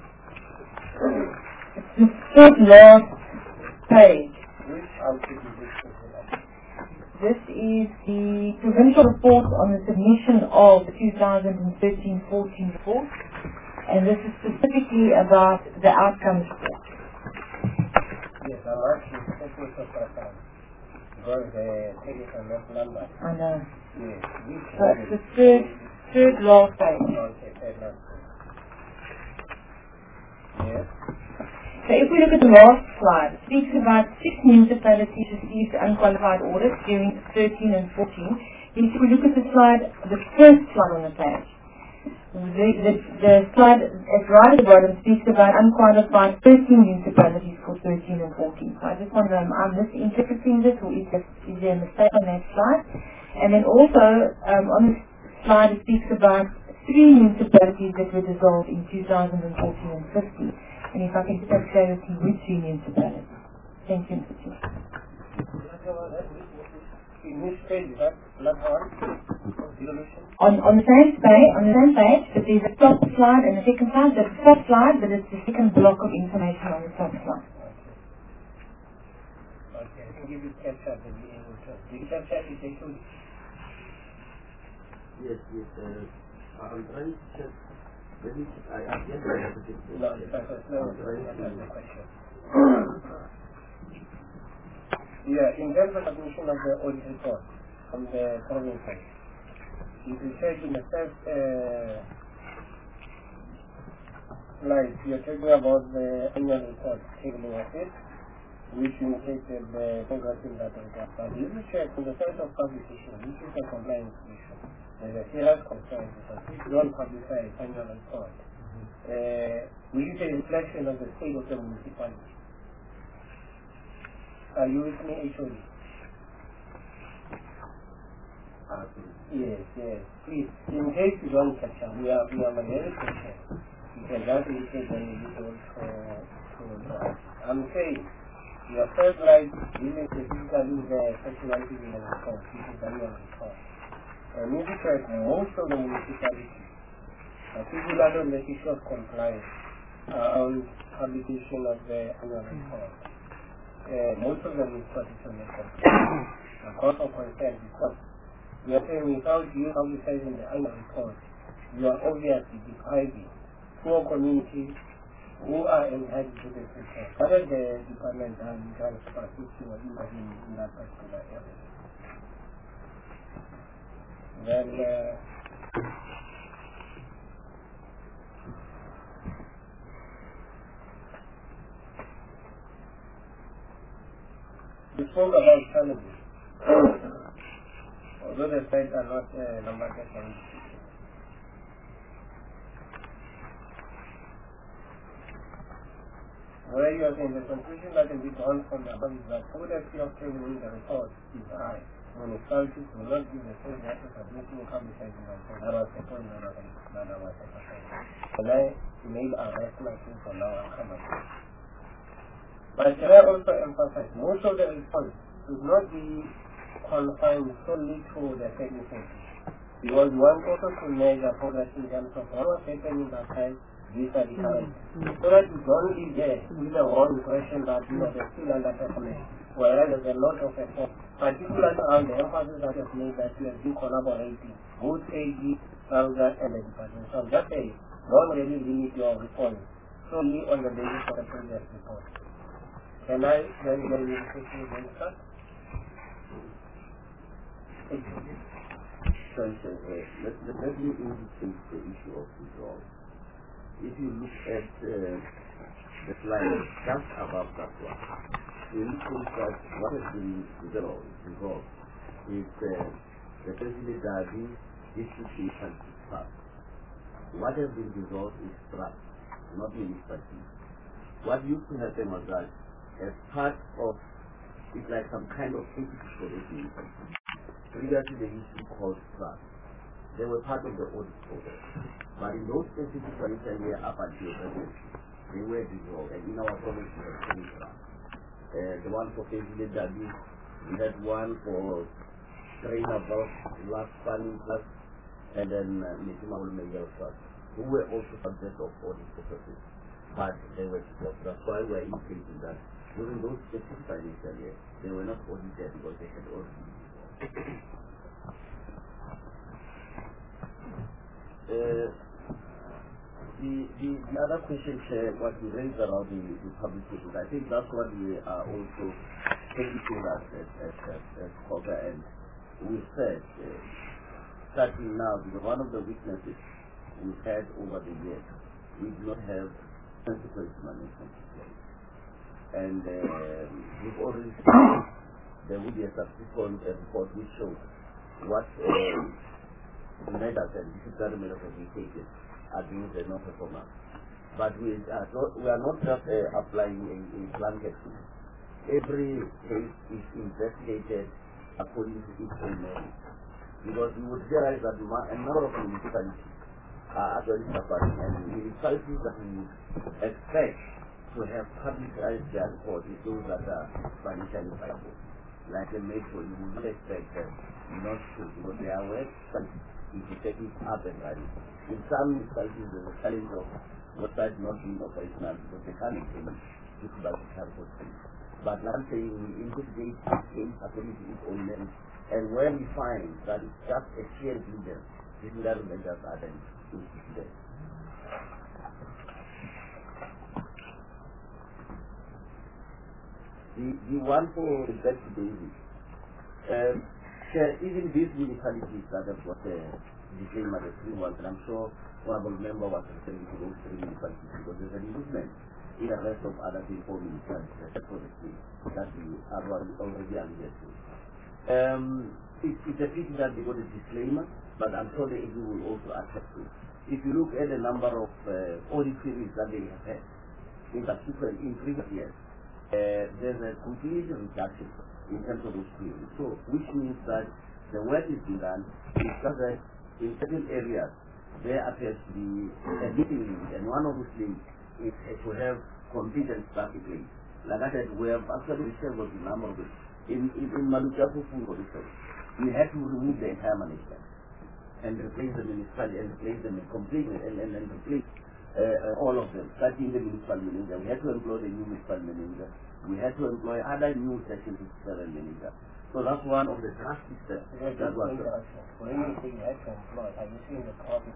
It's the third last page. This is the provincial report on the submission of the two thousand thirteen fourteen report, and this is specifically about the outcomes report. Yes, I'm actually checking for some because the page is not numbered. I know. Yes, So it's the third, third last page. Okay, third last page. Yes. So if we look at the last slide, it speaks about six municipalities received unqualified audits during thirteen and fourteen. If we look at the slide, the first slide on the page, the, the, the slide at right at the bottom speaks about unqualified thirteen municipalities for thirteen and fourteen. So I just wonder, am I misinterpreting this, or is there, is there a mistake on that slide? And then also um, on the slide it speaks about three municipalities that were dissolved in two thousand fourteen and fifteen. And if I can just have clarity, which three municipalities? Thank you, Mister Chair. In which page is that? Not one? On, on the same page, on the same page, but there's a top slide and a second slide. There's a top slide, but it's the second block of information on the top slide. Okay. can give you capture and be able to. Do you capture it actually? Yes, yes. Uh, I'm trying to check. Maybe I I guess I have to check. No, it's not. It's not. That's the question. Yeah, in terms of submission of the audit report from the provinces, if you check in the first uh, slide, you're talking about the annual report, table of it, which indicated the progress in that regard. But if you check in the site of publication, which is a compliance issue, there's a serious concern because if you don't publicize annual report, uh, which is a reflection of the state of the municipality. Are you with me, actually? Uh, Yes, yes. Please, in case you don't capture, we are we are very concerned. You can just indicate when you go to to to us. I'm saying your first right dealing specifically with the sexuality in the report, which is the annual report. And if you check most of the municipalities, particularly on the issue of compliance, uh, on publication of the annual report. Uh, most of them is traditional compliance. The cause of concern because we are saying without you publicizing the annual report, you are obviously depriving poor communities who are entitled to this report. Whether the department has transfer fifty or imagine in that particular area. Then uh, we spoke about challenges. Although the sites are not uh, numbered as where you are saying the conclusion that can be drawn from the above is that potency of training in the report is high. Municipalities will not give the same method of making a publication of the that was the point that I was emphasizing. And I made a estimate for now and come up. But can I also emphasize, most of the reports should not be confined solely to the technical. Because we want also to measure progress in terms of what was happening that time, these are the current. So that you don't be there with the wrong impression that you know they're still under performance. Whereas there's a lot of effort, particularly around the emphasis that is made that we have been collaborating, both A G, SALGA, and the department. So just say, don't really limit your report solely on the basis of the previous report. Can I then get you to see the answer? Let, let, let me indicate the issue of withdrawal. If you look at uh, the slide just above that one, you will see that what has been withdrawn is uh, the President Darby distribution trust. What has been withdrawn is trust, not municipality. What used to happen was that as part of, it's like some kind of equity for this municipality. Regarding the issue called trust, they were part of the audit process. But in those specific financial year up until present, they were dissolved. And in our province, we have three trusts. Uh, the one for President Dabi, we had one for Trainer Bulk, Last Planning Trust, and then uh, Nijima Ulmeyel Trust, who were also subject of audit processes. But they were dissolved. That's why we are indicating that during those specific financial years, they were not audited because they had already Uh, the, the, the other question, Chair, what you raised around the, the publications, I think that's what we are also taking to that as, as, as, as Koga, and we said, uh, starting now, because one of the weaknesses we've had over the years, we do not have consequence management in place. And uh, we've already seen there will be a subsequent uh, report which shows what uh, measures and disciplinary measures have been taken against the non-performance. But we are not, we are not just uh, applying a, a blanket thing. Every case is investigated according to its own merit. Because we would realize that a number of municipalities are actually suffering, and municipalities that we expect to have publicized their report is those that are financially viable. Like a metro, you would not expect them not to, because they are aware that if you take it up and running. In some municipalities, there's a challenge of websites not being operational because they can't implement due to that transport. But like I'm saying, we investigate case according to its own merits. And when we find that it's just a shared leader, disciplinary measures are then instituted. The, the one for the best basis, um, even these municipalities that have got a disclaimer, the three ones, and I'm sure honorable member was referring to those three municipalities because there's an improvement in the rest of other three, four municipalities, except for the three that we are already alluded to. Um, it, it's a pity that they got a disclaimer, but I'm sure the A G will also accept it. If you look at the number of uh, audit queries that they have had, in particular in previous years, uh, there's a complete reduction in terms of those queries. So, which means that the work is being done. It's just that in certain areas there appears to be a missing link, and one of those links is uh, to have competent staff in place. Like I said, we have actually reserved the number of it. In in, in Malukapu, for instance, we had to remove the entire management and replace the municipality and replace them in complete and, and, and replace uh, uh, all of them, starting the municipal manager. We had to employ the new municipal manager. We had to employ other new section and manager. So that's one of the drastic steps that was. When you say you had to employ, are you saying the profit?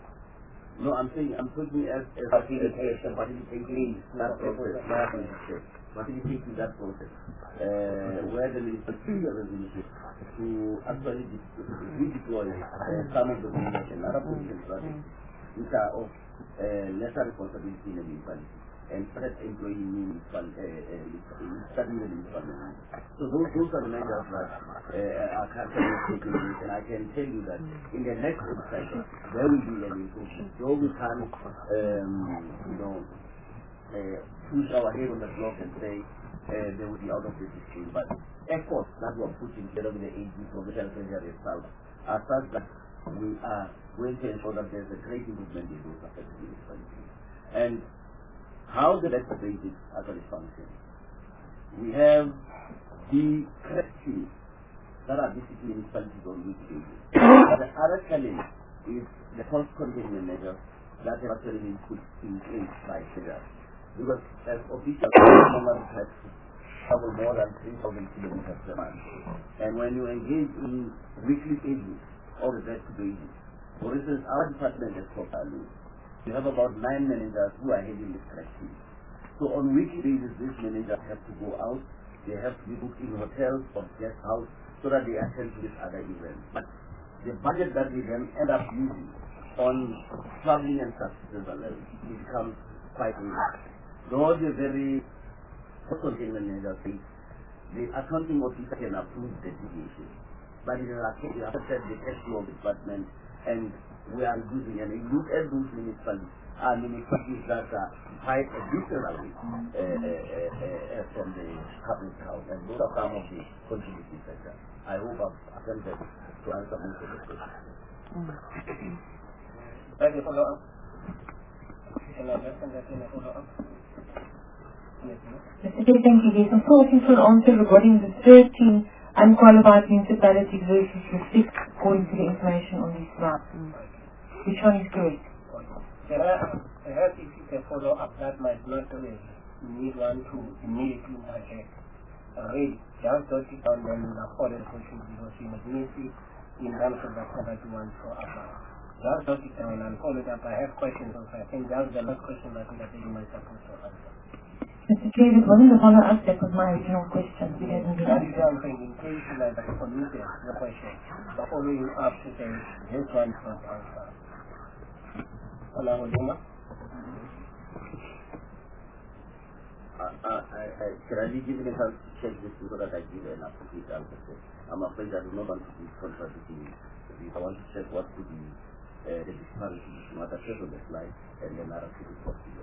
No, I'm saying I'm talking as as Facilitation, facilitating that process, facilitating that process, uh, where the municipality is resolution to actually redeploy uh, some of the positions and other positions which are of uh, lesser responsibility in the municipality and start employing new municipal, uh, uh, studying the municipality. So those, those are the measures that uh, are currently taking place, and I can tell you that in the next cycle there will be an improvement. So we can, um, you know, uh, push our head on the block and say uh, they will be out of this issue, but efforts that were put in together with the A G, Provincial Treasury itself, are such that we are going to ensure that there's a great improvement in those affected municipalities. And how the rest of the agencies actually function. We have the correct teams that are visiting municipalities on which basis. The other challenge is the cost containment measures that have actually been put in place by federal. Because as officials, members have to travel more than three thousand kilometers per month. And when you engage in weekly pages or the best basis, for instance, our department is called Alu. We have about nine managers who are heading this correction. So on weekly basis, these managers have to go out. They have to be booked in hotels or guest house so that they attend to this other event. But the budget that we then end up using on traveling and subsistence alone becomes quite low. Though the very cost containment measures say the accounting officer can approve the deviation, but it has affected the cash flow of the department, and we are using, and if you look at those municipalities, are municipalities that are quite additionally uh, uh, uh, uh, from the public house, and those are some of the contributing sectors. I hope I've attempted to answer most of the questions. Thank you for the up. Can I understand that in a follow up? Yes, no? Mister K, thank you. There's some full answer regarding the thirteen unqualified municipalities versus the six according to the information on this map. Which one is correct? Perhaps if you can follow up, that might not really need one to immediately interject. Already, just jot it down then follow the question because you must immediately in terms of the that you want to apply. Just jot it down and follow it up. I have questions also. I think that's the last question that you might supposed to answer. Mister Chair, it wasn't the follow-up, that was my original question. We hadn't been That is what I'm saying. In case you like to commute the question, the following up to say, this one is not answer. Hello, Lima. Uh, uh, I, I, can I be given a chance to check this so that I give an appropriate answer? I'm afraid I do not want to be contradicting. I want to check what could be uh, the disparity between what I said on the slide and the narrative report below.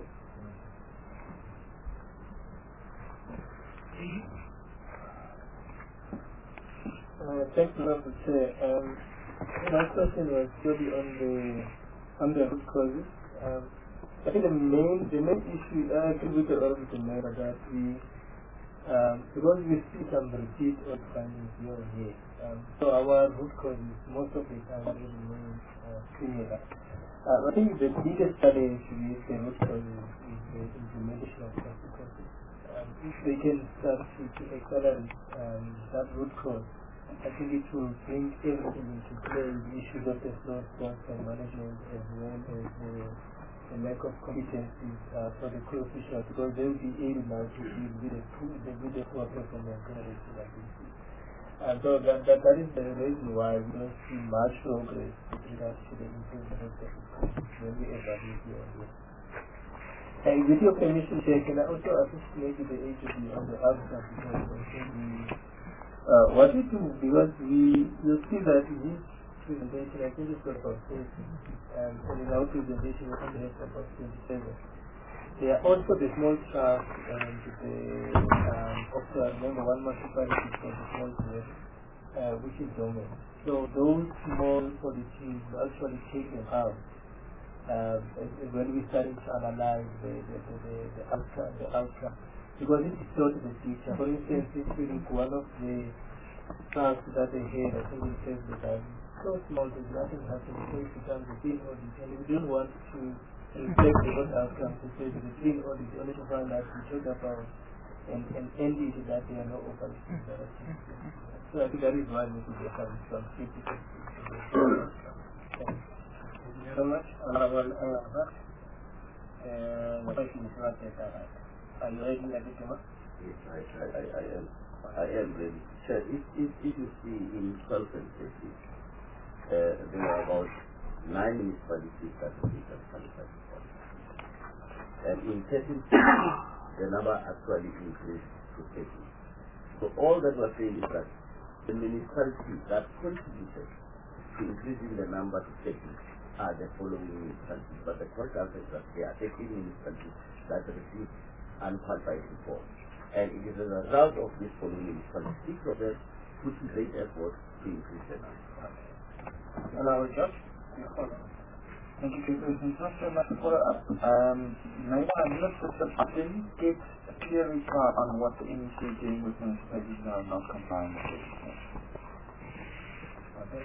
Uh, thank you, Mister Chair. Um, my question was really on the on the root causes. Um, I think the main the main issue I agree with the Honorable Mayor that we um, because we see some repeat of findings here and here. Um, so our root causes most of the time really remain uh, similar. Uh, I think the biggest challenge with the root cause is, is the implementation of that, because um, if they can start to, to accelerate um, that root cause, I think it will bring everything into play, the issues of the slow response and management, as well as the, the lack of competencies uh, for the crew officials, because they will be able now to deal with the, with the process and maintenance activities. And so that, that, that is the reason why we don't see much progress with regards to the improvement of the when we evaluate the idea. And with your permission, Chair, can I also assist maybe the agency on the outcome, because I think we, uh, what we do, because we, you'll see that in this presentation, I think it's got about thirty, and, and in our presentation we only have about twenty-seven. There are also the small trust and the um, also remember one municipality for the small group, uh, which is domain. So those small policies actually take them out um, when we started to analyze the the, the, the, the outcome, the outcome, because it is sort of the future. For instance, this week one of the tasks that they had, I think it says that so small that nothing happens, so it becomes a big audit, and we don't want to reflect the good outcomes to say that the big audit only to find out we talk about and, and end it that there are no operations that are taking place. So I think that is why we should get some some critical. Thank you so much, Honorable Anwar. Uh, the question is not yet arrived. Are you ready, Nabi? Yes, I, I, I, I am. I am ready. Sir, if, if, if you see in twelve and fifteen, uh, there are about nine municipalities that are qualified. And in thirteen, the number actually increased to thirteen. So all that we're saying is that the municipalities that contributed to increasing the number to thirteen are the following municipalities. But the correct answer is that there are thirteen municipalities that received unqualified support. And it is as a result of this following municipalities, six of them put great effort to increase the number. And our judge? Thank you, Chairperson. Just a matter follow up. Um, maybe I missed it, but I didn't get a clear reply on what the M E C is doing with municipalities that are not complying with legislation. Okay.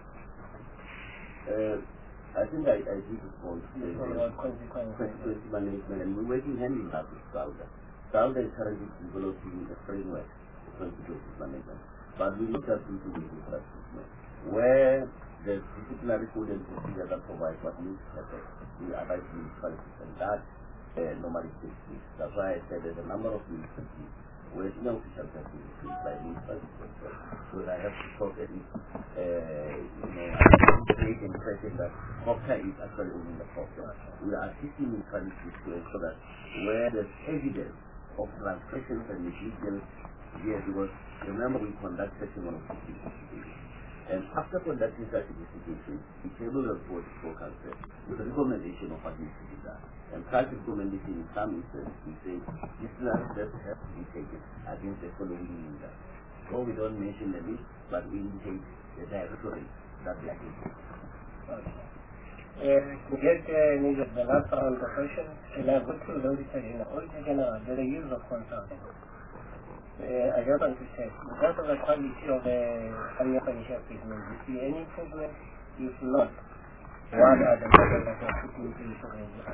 Uh, I think I, I did respond to the consequence management, and we're working hand in hand with SALDA. SALDA is currently developing a framework for consequences management, but we look at into the infrastructure where the disciplinary code and procedure that provides what needs to happen. We advise municipalities, and that uh, normally takes place. That's why I said there's a number of municipalities where senior officials have been increased by municipalities themselves. So I have to talk at it, uh, you know, create the impression that COPTA is actually owning the process. We are assisting municipalities to ensure that where there's evidence of transgressions and negligence, yes, because remember we conduct section one of the investigations. And after conducting such investigation, the table of report is for council with a recommendation of what needs to be done. And such recommendation in some instances we say disciplinary steps have to be taken against the following users. So we don't mention the list, but we indicate the directory that we are taking. Okay. Uh, to get uh, needed the last round of questions, and I go through the auditor general. Auditor general, the use of consultants. Uh, I just want to check, because of the quality of the annual financial statement, do you see any improvement? If not, what are the measures that are put in place for the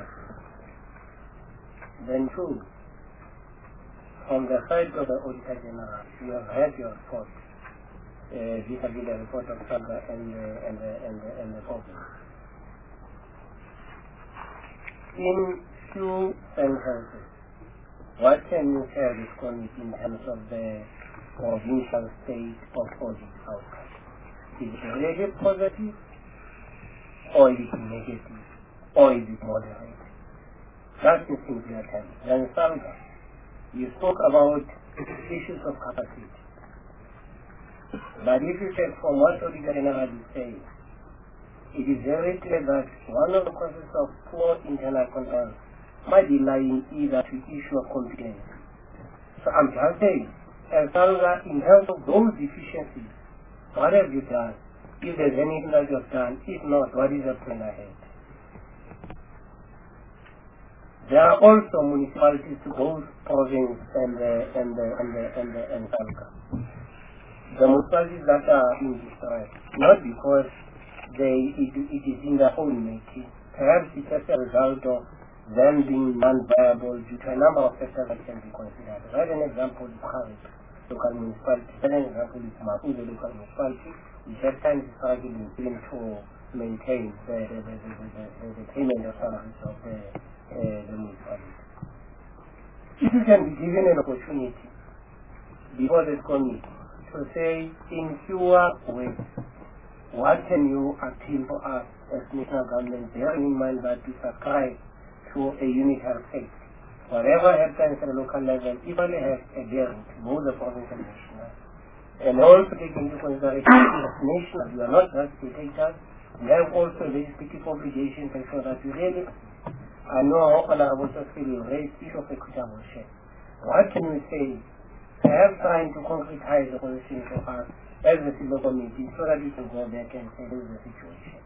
Then two, from the side of the Auditor General, you have had your report, uh, vis-a-vis the report of SALDA and the, and the, and the, and the problem. In few sentences, what can you tell this committee in terms of the provincial state of audit outcome? Is it really positive, or is it negative, or is it moderate? That's the simpler term. Then SALDA, you spoke about issues of capacity. But if you take from what Auditor General is saying, it is very clear that one of the causes of poor internal control might be lying either to issue of competence. So I'm just saying, as SALDA, in terms of those deficiencies, what have you done? If there's anything that you have done, if not, what is the plan ahead? There are also municipalities, both province and the and the and the and the and SALDA. The municipalities that are in distress, not because they it, it is in their own making, perhaps it's just a result of them being non-viable due to a number of factors that can be considered. Right, an example is Kharik local municipality. An example is Maputo local municipality, which at times is struggling to maintain the, the, the, the, the, the, the payment of salaries of the, uh, the municipality. If you can be given an opportunity before this committee to say in fewer ways, what can you appeal for us as national government, bearing in mind that we subscribe to a unitary faith? Whatever happens at the local level, equally has a bearing to both the province and national. And also take into consideration as national, we are not just spectators, we have also a legislative obligation to ensure that we really, I know Honorable Sosili raised the issue of equitable share. What can we say? Perhaps trying to concretize the position for us as a civil committee so that we can go back and say this is the situation.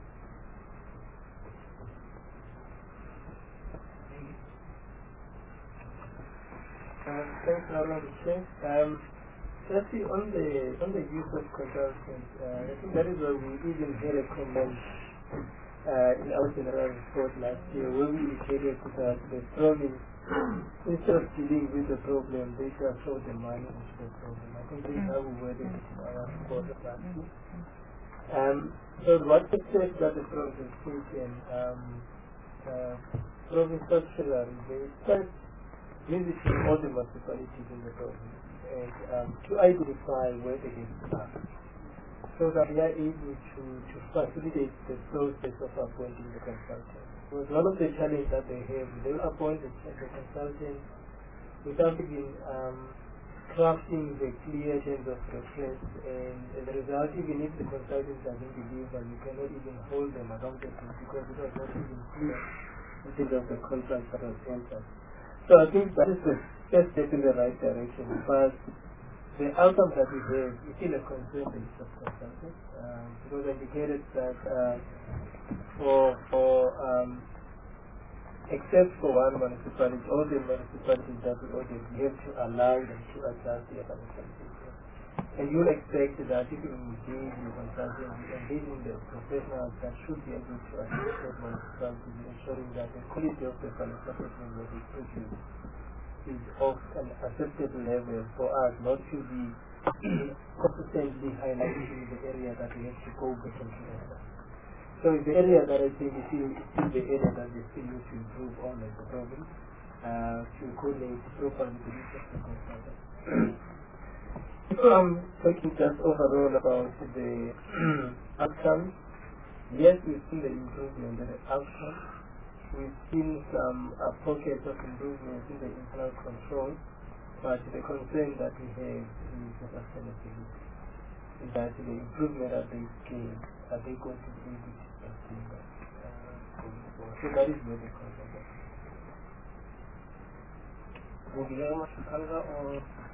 Um, thanks, Honorable Chair. Um, Firstly, on the on the use of consultants, uh, I think that is where we even had a comment uh, in our general report last year, where we indicated that the province, instead of dealing with the problem, they just throw the money into the problem. I think this is how we worded it in our report last year. Um, so what the steps that the province has taken, um, uh, province structurally, they start visiting all the municipalities in the province and um, to identify where the gaps are, so that we are able to, to facilitate the process of appointing the consultant. Because one of the challenges that they have, they will appoint the, the consultant without even um, crafting the clear terms of reference, and as a result, even if the consultant doesn't deliver, you cannot even hold them accountable because it was not even clear in terms of the contract that was entered. So I think that is the first step in the right direction, but the outcome that we have is still a concern based of consultants, um, because I indicated that uh, for, for um, except for one municipality, all the municipalities that we audit, we have to allow them to adjust their organization. And you expect that if you engage in consulting, you engage in the professionals that should be able to assist that municipality, ensuring that the quality of the consulting that they produce is of an acceptable level for us, not to be consistently highlighting the area that we have to go back and forth. So it's the area that I think is still, is still the area that we still need to improve on as a problem, uh, to coordinate properly the use of the consultants. So I'm talking just overall about the outcomes. Yes, we've seen the improvement in the outcomes. We've seen some uh, pockets of improvement in the internal control, but the concern that we have is the sustainability. Is that the improvement at this scale, are they going to be able to sustain that? Uh, so that is where the concern is. Would you very much Kalga or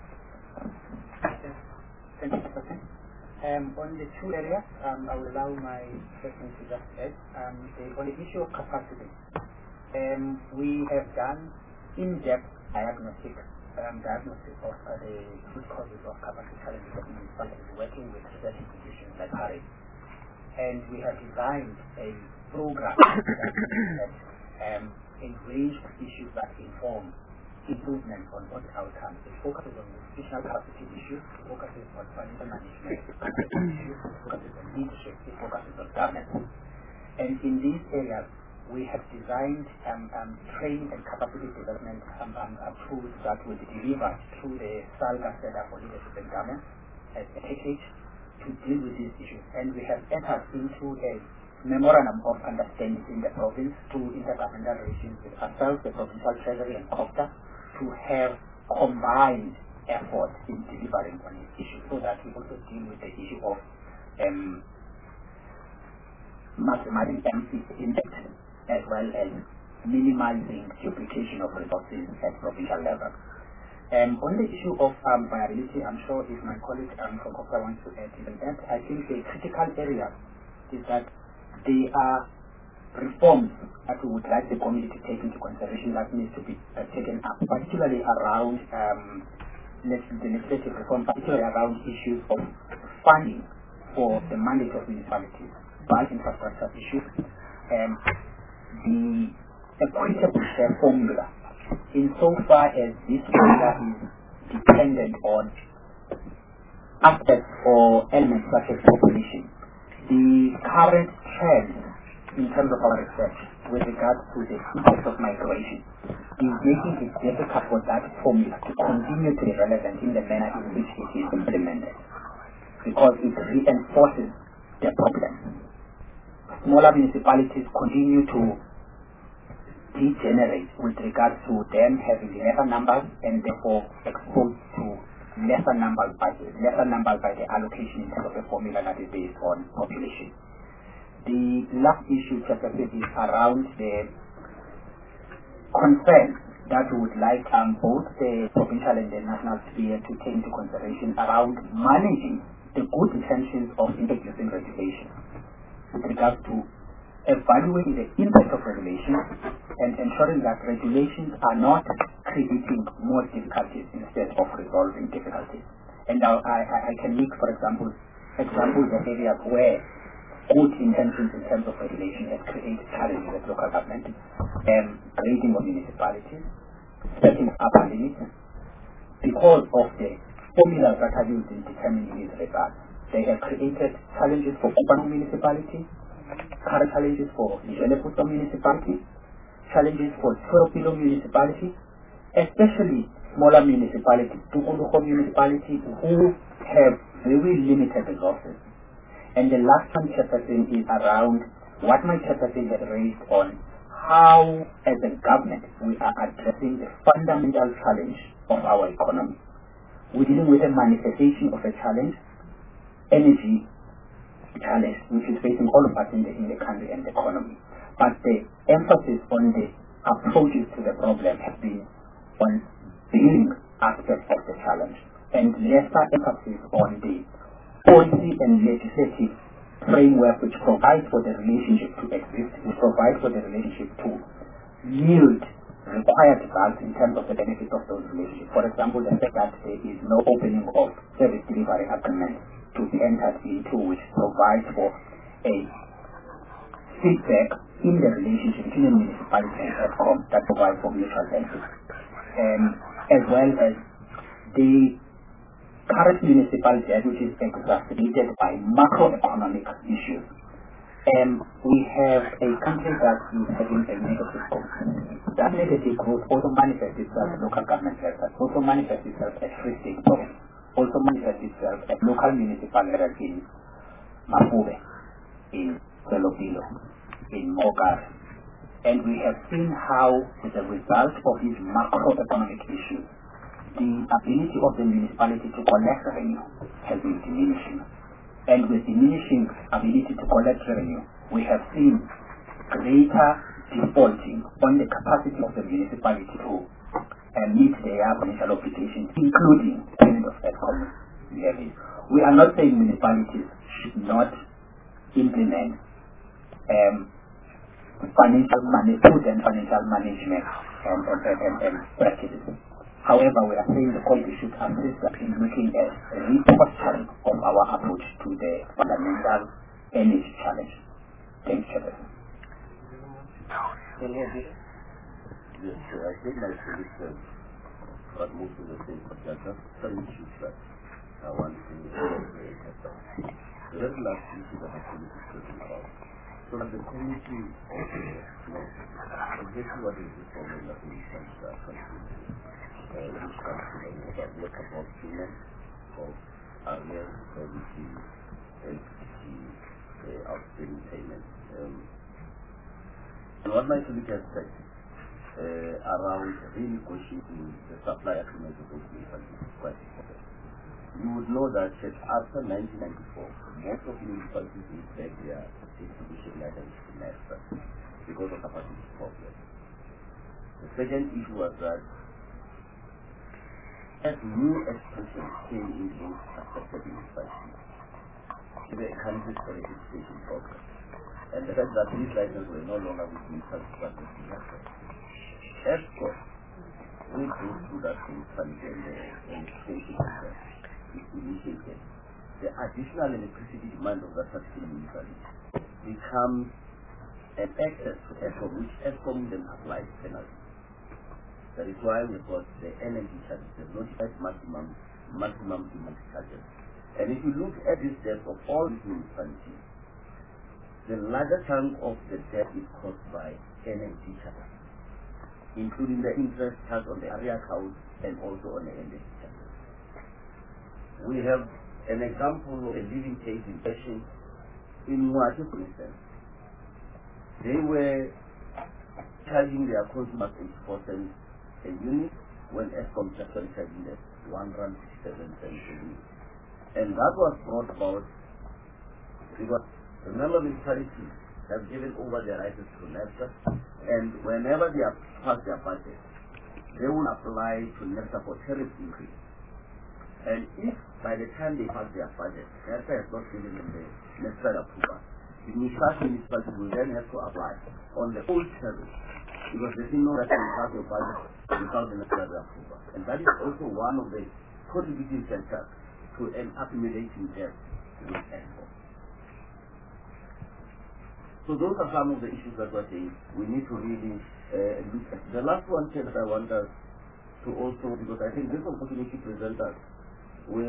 Thank you, Professor. Um, on the two areas, um, I will allow my question to just add. Um, the, on the issue of capacity, um, we have done in-depth diagnostic um, diagnosis of uh, the root causes of capacity challenges of municipalities, working with research institutions like Harry. And we have designed a program that um, a range of issues that inform improvement on audit outcomes. It focuses on institutional capacity issues, it focuses on financial management issues, it focuses on leadership, it focuses on governance. And in these areas, we have designed um, um, training and capacity development um, um, uh, tools that will be delivered through the SALGA Center for Leadership and Governance as a package to deal with these issues. And we have entered into a memorandum of understanding in the province through intergovernmental relations with ourselves, the provincial treasury and COPTA, to have combined efforts in delivering on this issue, so that we also deal with the issue of um, maximizing M C impact as well as minimizing duplication of resources at provincial level. Um, on the issue of um, viability, I'm sure if my colleague um, from COPTA wants to add even that, I think the critical area is that they are reforms that we would like the community to take into consideration that needs to be uh, taken up, particularly around um, the legislative reform, particularly around issues of funding for the mandate of municipalities, bulk infrastructure issues, um, the equitable share formula, insofar as this formula is dependent on aspects or elements such as population. The current trend in terms of our research with regards to the impact of migration is making it difficult for that formula to continue to be relevant in the manner in which it is implemented, because it reinforces the problem. Smaller municipalities continue to degenerate with regards to them having lesser numbers and therefore exposed to lesser numbers by lesser numbers by the allocation in terms of a formula that is based on population. The last issue, Chapter is around the concern that we would like um, both the provincial and the national sphere to take into consideration around managing the good intentions of introducing regulation with regards to evaluating the impact of regulations and ensuring that regulations are not creating more difficulties instead of resolving difficulties. And I, I, I can make, for example, examples of areas where good intentions in terms of regulation has created challenges at local government, and grading of municipalities, setting up a limit, because of the formulas that are used in determining these results. They have created challenges for urban municipalities, current challenges for Jeleputo municipalities, challenges for Turopilo municipalities, especially smaller municipalities, Tukuluko municipalities, who have very limited resources. And the last one, Chairperson, is around what my Chairperson had raised on how, as a government, we are addressing the fundamental challenge of our economy. We're dealing with a manifestation of a challenge, energy challenge, which is facing all of us in the, in the country and the economy. But the emphasis on the approaches to the problem has been on the healing aspect of the challenge, and lesser emphasis on the policy and legislative framework which provides for the relationship to exist, which provides for the relationship to yield required results in terms of the benefits of those relationships. For example, the fact that there is no opening of service delivery agreements to be entered into, which provides for a feedback in the relationship between the municipality and ESCOM that provides for mutual benefits, um, as well as the current municipal debt, which is exacerbated by macroeconomic issues. Um, we have a country that is having a negative growth. That negative growth also manifests itself at local government levels, also manifests itself at free state levels, also manifests itself at local municipal levels in Mafube, in Selopilo, in Mogar. And we have seen how, as a result of these macroeconomic issues, the ability of the municipality to collect revenue has been diminishing. And with diminishing ability to collect revenue, we have seen greater defaulting on the capacity of the municipality to uh, meet their financial obligations, including payment of ESCOM levies. We are not saying municipalities should not implement um, financial management, prudent financial management and, and, and, and, and practices. However, we are saying the country should assist in looking at a restructuring of our approach to the fundamental energy challenge. Thanks, Chairman. Yes, sir. I think my solution got most of the things, but there are just some issues that I want to get down. The very last issue that I think is talking about. So that the community also knows exactly what is the problem that we can start contributing. Uh, which comes to the about what about payment of areas where we see L P G uh, outstanding payments. Um, and what my colleague has said uh, around renegotiating the supply agreement of those municipalities is quite important. You would know that after nineteen ninety-four, most of the municipalities will take their distribution lines to NESTA because of capacity problems. The second issue was that as new expansion came in those affected municipalities, the country's registration program, and the fact that these licenses were no longer with municipalities but with NESTA. ESCOM, when it goes through that municipality and the registration program is initiated, the additional electricity demand of that particular municipality becomes and access to ESCOM, which ESCOM then applies penalty. That is why we've got the energy charges, the notified maximum, maximum demand charges. And if you look at this debt of all these municipalities, the larger chunk of the debt is caused by energy charges, including the interest charged on the area account and also on the energy charges. We have an example of a living case in question in Mwati, for instance. They were charging their consumers eighty-four cents a unit when ESCOM is actually charging them one rand fifty-seven cents a unit. And that was brought about because, remember, municipalities have given over their rights to NERSA, and whenever they have passed their budget, they will apply to NERSA for tariff increase. And if by the time they pass their budget, NERSA has not given them the necessary approval, the municipality will then have to apply on the old tariff, because they didn't know that they pass their budget without the necessary approval. And that is also one of the contributing factors to an accumulating debt with ESCOM. So those are some of the issues that we're saying we need to really uh, look at. The last one that I want us to also, because I think this opportunity presents us with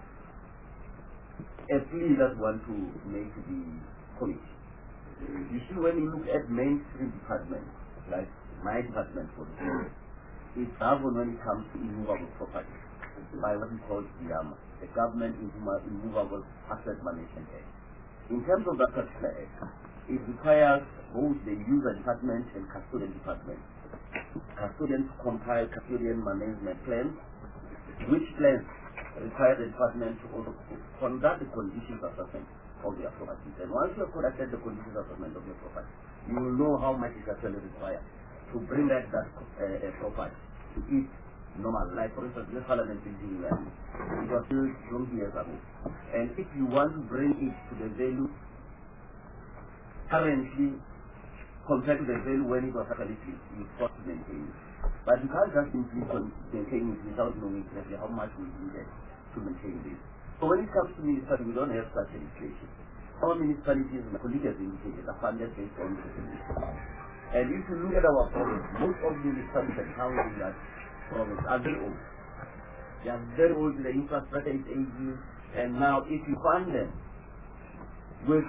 a plea that we want to make to the committee. You see, when you look at mainstream departments, like my department for example, it's governed when it comes to immovable property by what we call the, um, the Government Immovable Asset Management Act. In terms of that particular act, it requires both the user department and custodian department. Custodians compile custodian management plans, which plans require the department to also conduct the conditions assessment of their properties. And once you have conducted the conditions assessment of your property, you will know how much is actually required to bring back that uh, property to its normal. Like for instance, this Parliament building land, it was built long years ago. And if you want to bring it to the value currently compared to the value when it was actually built, you have to maintain it. But you can't just simply maintain it without knowing exactly how much we needed to maintain this. So when it comes to municipalities, we don't have such a legislation. Our municipalities, my colleague has indicated, are funded based on the And if you look at our province, most of the municipalities and towns in that province are very old. They are very old, the infrastructure is aging, and now if you fund them with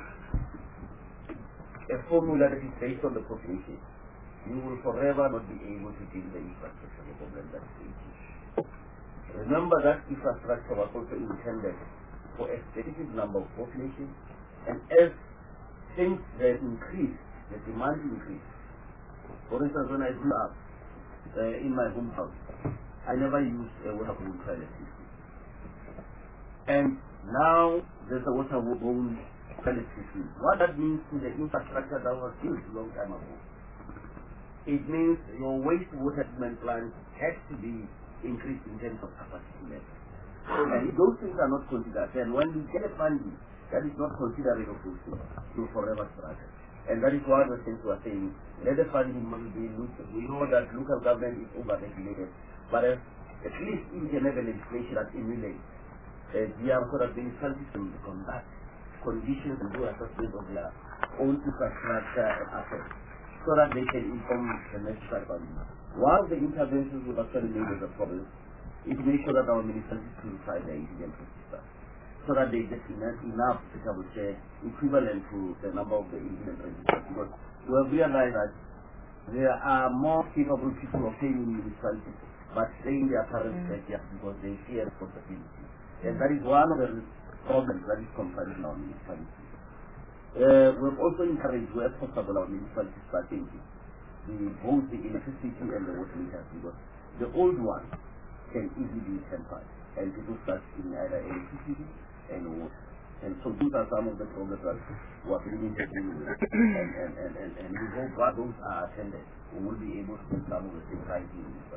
a formula that is based on the population, you will forever not be able to deal with the infrastructure problem that is aging. Remember that infrastructure was also intended for a specific number of population, and as things that increase, the demand increase. For instance, when I grew up uh, in my hometown, I never used a waterborne toilet system. And now there's a waterborne toilet system. What that means to the infrastructure that was built a long time ago, it means your wastewater treatment plant has to be increased in terms of capacity level. And if those things are not considered, then when we get a funding that is not considered of those things, you forever struggle. And that is one of the things we are saying. Let the funding money be looked at. We know that local government is over-regulated, but as, at least if you can have a legislation that emulates uh, the so that the municipalities can conduct conditions and do assessment of their own infrastructure and assets, so that they can inform the necessary funding. One of the interventions we've actually made as a problem is to make sure that our municipalities purify their indigent register, so that they get enough, enough I would say, equivalent to the number of the indigent registers. Because we have realized that there are more capable people of paying in municipalities, but staying their parents' backyard because they fear responsibility. And that is one of the problems that is confronting our municipalities. Uh, we have also encouraged where possible our municipalities start changing the, both the electricity and the water meters, because the old one can easily be tempered and people start in either electricity and water. And so these are some of the problems that we are bringing to deal with. And, and, and, and, and we hope that those are attended, we will be able to get some of the things right in this.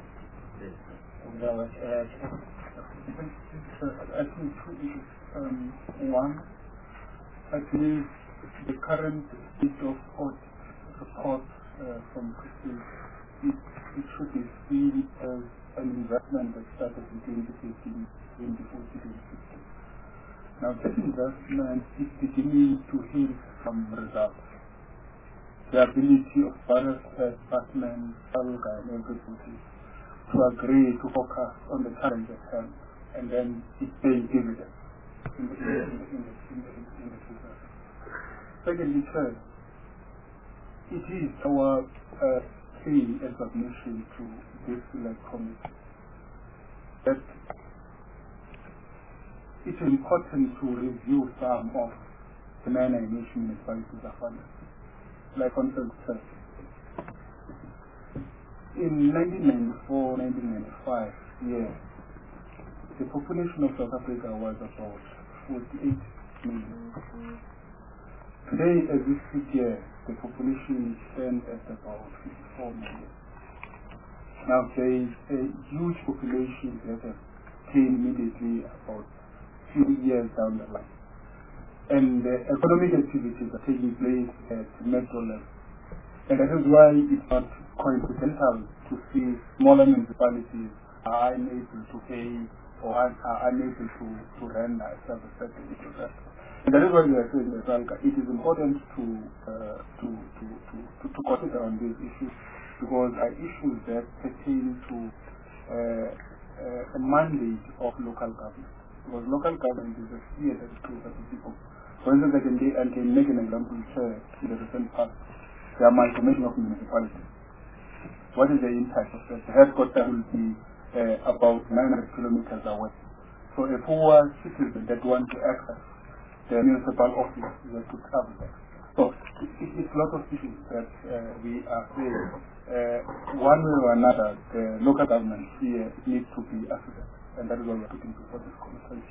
I think two issues. Um, one, I believe the current state of audit report uh, from Christine, it, it should be seen as an investment that started in twenty fifteen, twenty fourteen, twenty fifteen. Now, that investment is beginning to yield some results. the ability of various uh, departments, SALGA and everybody to agree to focus on the challenge at hand, and then it pays dividends in the, in the, in the, in the, in the, in the future. Secondly, Chair, it is our uh, key and submission to this select committee that it is important to review some of the manner in which municipalities are funded. Like on instance, in nineteen ninety-four nineteen ninety-five year, the population of South Africa was about forty-eight million. Today, as we sit here, the population stands at about fifty-four million. Now, there is a huge population that has came immediately about few years down the line. And uh, economic activities are taking place at metro level. And that is why it's not coincidental to see smaller municipalities are unable to pay or are, are unable to, to render a service that they need to render. And that is why we are saying that it is important to, uh, to, to, to, to, to consider on these issues, because are issues that pertain to uh, uh, a mandate of local government. Because local government is a sphere that is closer to people. For instance, I can, I can make an example here in the recent past. The amalgamation of municipalities. What is the impact of that? The headquarters will be uh, about nine hundred kilometers away. So a poor citizen that wants to access the municipal office has to travel there. So it, it, it's a lot of issues that uh, we are saying. Uh, one way or another, the local government here needs to be assessed. And that is what we are putting before this conversation.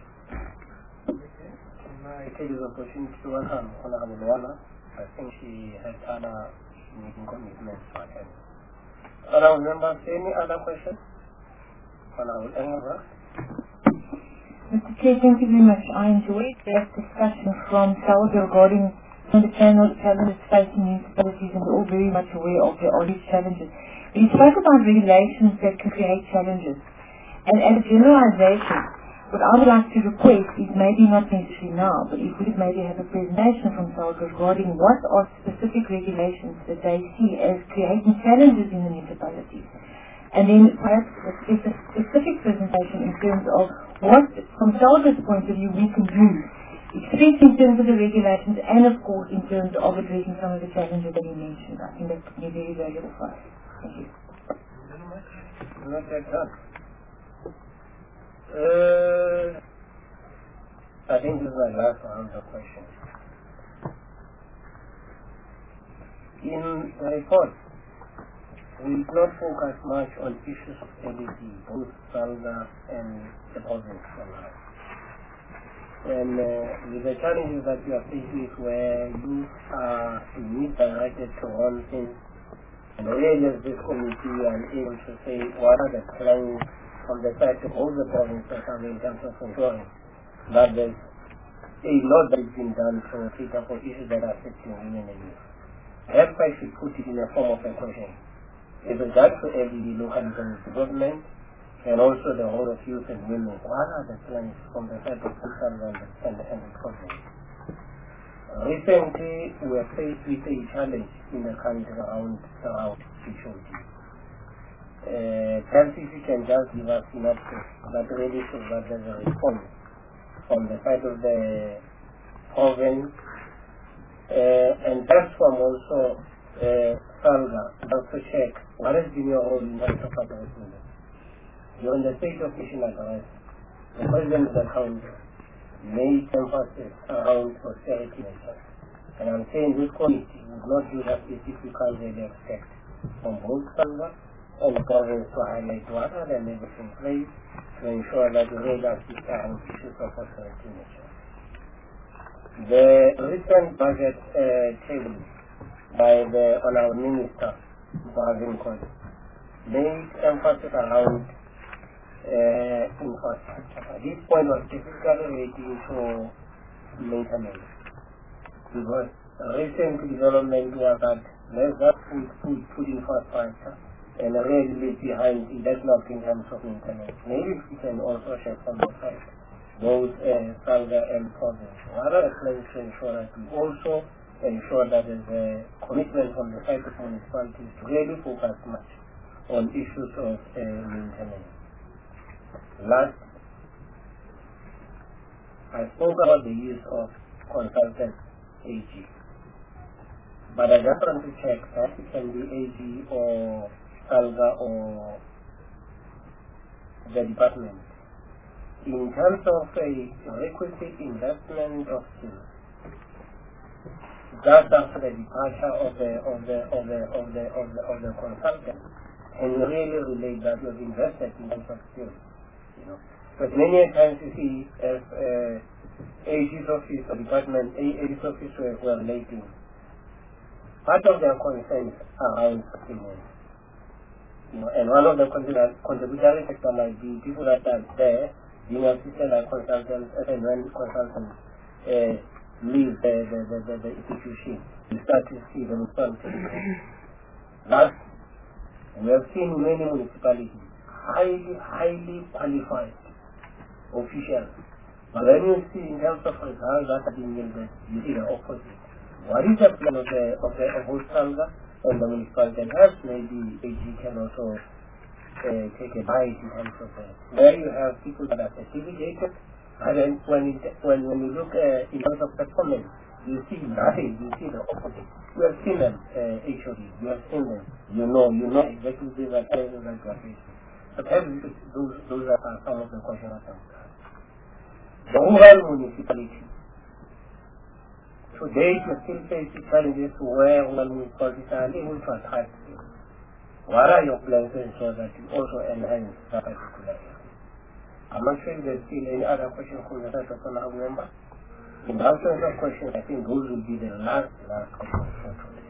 I take this opportunity to welcome Honorable Luana. I think she has other meeting commitments to attend. Honorable members, any other questions? Honorable Engel. Mister Chair, thank you very much. I enjoyed that discussion from Salva regarding understanding the challenges facing municipalities, and we're all very much aware of the all these challenges. We spoke about regulations that can create challenges. And as a generalization, what I would like to request is maybe not necessarily now, but if we could maybe have a presentation from Salga regarding what are specific regulations that they see as creating challenges in the municipalities. And then perhaps a specific presentation in terms of what, from Salga's point of view, we can do, especially in terms of the regulations and, of course, in terms of addressing some of the challenges that you mentioned. I think that could be very valuable for us. Thank you. Not that hard. Uh, I think this is my last round of questions. In the report, we did not focus much on issues of L E D, both Salga and the province for now. And uh, with the challenges that you are faced with, where you are misdirected to one thing, and really as this committee are able to say what are the plans from the side of all the provinces in terms of ensuring that there's a lot that has been done to cater for issues that are affecting women and youth. Perhaps I should put it in a form of a question. With regard to L E D local development and also the role of youth and women, what are the plans from the side of social and the, and the province? Recently, we were faced with a challenge in the country around, around security. Uh, perhaps if you can just give us synopsis that really shows that there's a response from the side of the province, uh, and perhaps from also uh, Salga, just to check what has been your role in terms of addressing this. During the State of Nation address, the President of the Council made emphasis around austerity measures. And I'm saying this committee would not do that if you can't really expect from both Salga and the province to highlight what are the measures in place to ensure that we really assist on issues of austerity measures. The recent budget uh, table by the Honourable Minister, Bhavin Koli, made emphasis around uh, infrastructure. At this point was specifically relating to maintenance. Because recent development was that let's just put, put, put infrastructure and really leave behind development in terms of maintenance. Maybe we can also share from the side both uh, Salga and province. What are the plans to ensure that we also ensure that there's a commitment from the side of municipalities to really focus much on issues of uh, maintenance. Last, I spoke about the use of consultant A G, but I just want to check that it can be A G or SALGA or the department. In terms of a requisite investment of skills, just after the departure of the of the of the of the of the, of the consultant, and really relate that you have invested in terms of skills, you know. But many times you see as uh, A G's office or department, A G's office were, were relating. Part of their concerns around sustenance. You know, and one of the contributory factors might be people that are there being assisted like consultants, and when consultants uh, leave the, the, the, the, the institution, you start to see the responsibility. Last, we have seen many municipalities highly, highly qualified officials. But when you see in terms of results that are being yielded, you see the opposite. What is the plan of the of the of SALGA and the municipality? Perhaps maybe A G can also uh, take a bite in terms of that. Where you have people that are certificated, and then when it, when when you look uh, in terms of performance, you see nothing. You see the opposite. You have seen them uh, actually. You have seen them. You know. You know exactly these are cases that graduation. But those those are some of the questions that I'm asking. The rural municipality. Today, you still face challenges where rural municipalities are able to attract you. What are your plans to ensure that you also enhance that particular area? I'm not sure if there's still any other questions from the side of another member. In the absence of questions, I think those will be the last, last questions for today.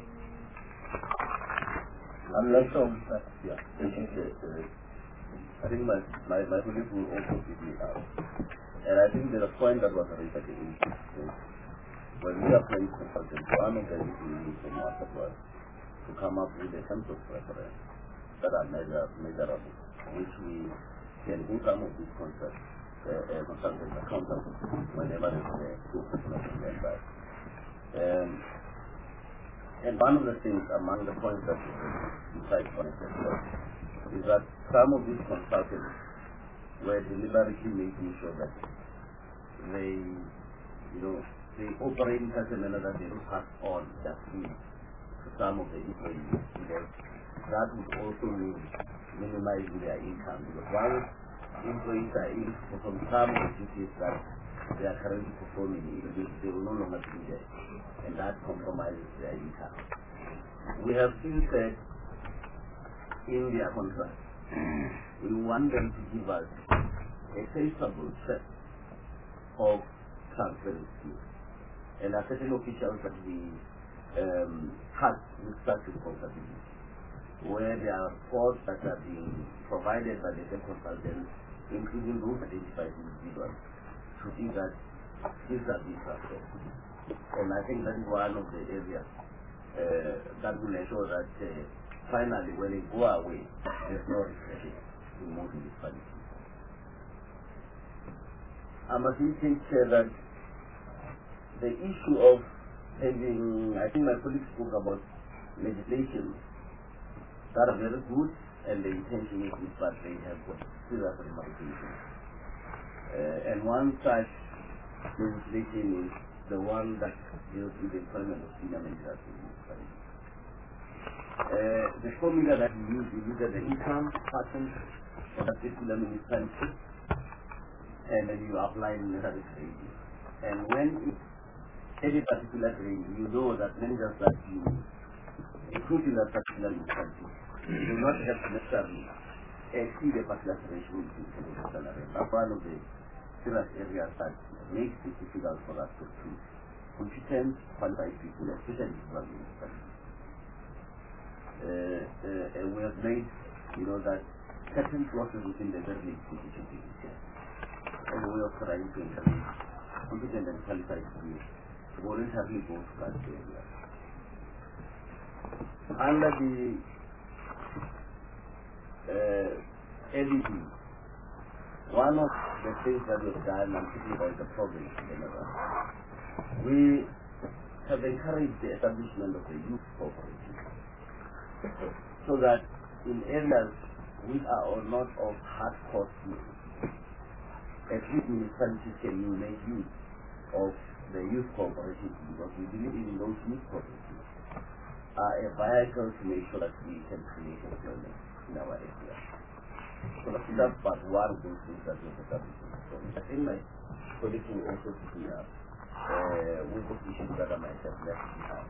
I'm not sure if that. Yeah, thank you. Uh, I think my, my, my colleague will also give me out. And I think there's a point that was raised at the institute. When we are playing consultants, one of the things we need from us was to come up with a terms of reference that are measure, measurable, which we can do some of these concepts, uh, uh, consultants accountable whenever there's a two personal member. Um, and one of the things among the points that we decide on it as well is that some of these consultants were deliberately making sure that they, you know, they operate in such a manner that they don't pass on that fee to some of the employees, because that would also mean minimizing their income. Because while employees are able to perform some of the duties that they are currently performing, they will no longer be there, and that compromises their income. We have still said in their contract, we want them to give us a traceable set of transparency. And there are certain officials that we um, have with such responsibility, where there are reports that are being provided by the same consultants, including those identified individuals, to see that these are being transferred. And I think that is one of the areas uh, that will ensure that uh, finally, when they go away, there's no restriction in most municipalities. I must think uh, that the issue of having, I think my colleagues spoke about legislation that are very good, and the intention is good, but they have got serious ramifications. Uh, and one such legislation is the one that deals with the employment of senior managers in municipalities. Uh, the formula that we use, we use at the income pattern of a particular municipality, and then you apply necessary grading. And when it's any particular grade, you know that managers that you recruit in that particular municipality do not have to necessarily exceed a particular threshold in the salary. That's one of the serious areas that makes it difficult for us to recruit competent, qualified people, especially in rural municipalities. Uh, uh, and we have made, you know, that certain clauses within the very institution and a way of trying to encourage competent and qualified people to voluntarily go to that area. Under the uh, L E D, one of the things that we've done, and particularly the progress in general, we have encouraged the establishment of a youth cooperative, so that in areas which are not of hard cost use, at least municipalities can make use of the youth cooperatives, because we believe in those youth cooperatives are a vehicle to make sure that we can create employment in our area. So that's but one of those things that we're establishing. So I think my colleagues will also see up uh, with those issues that I might have left behind.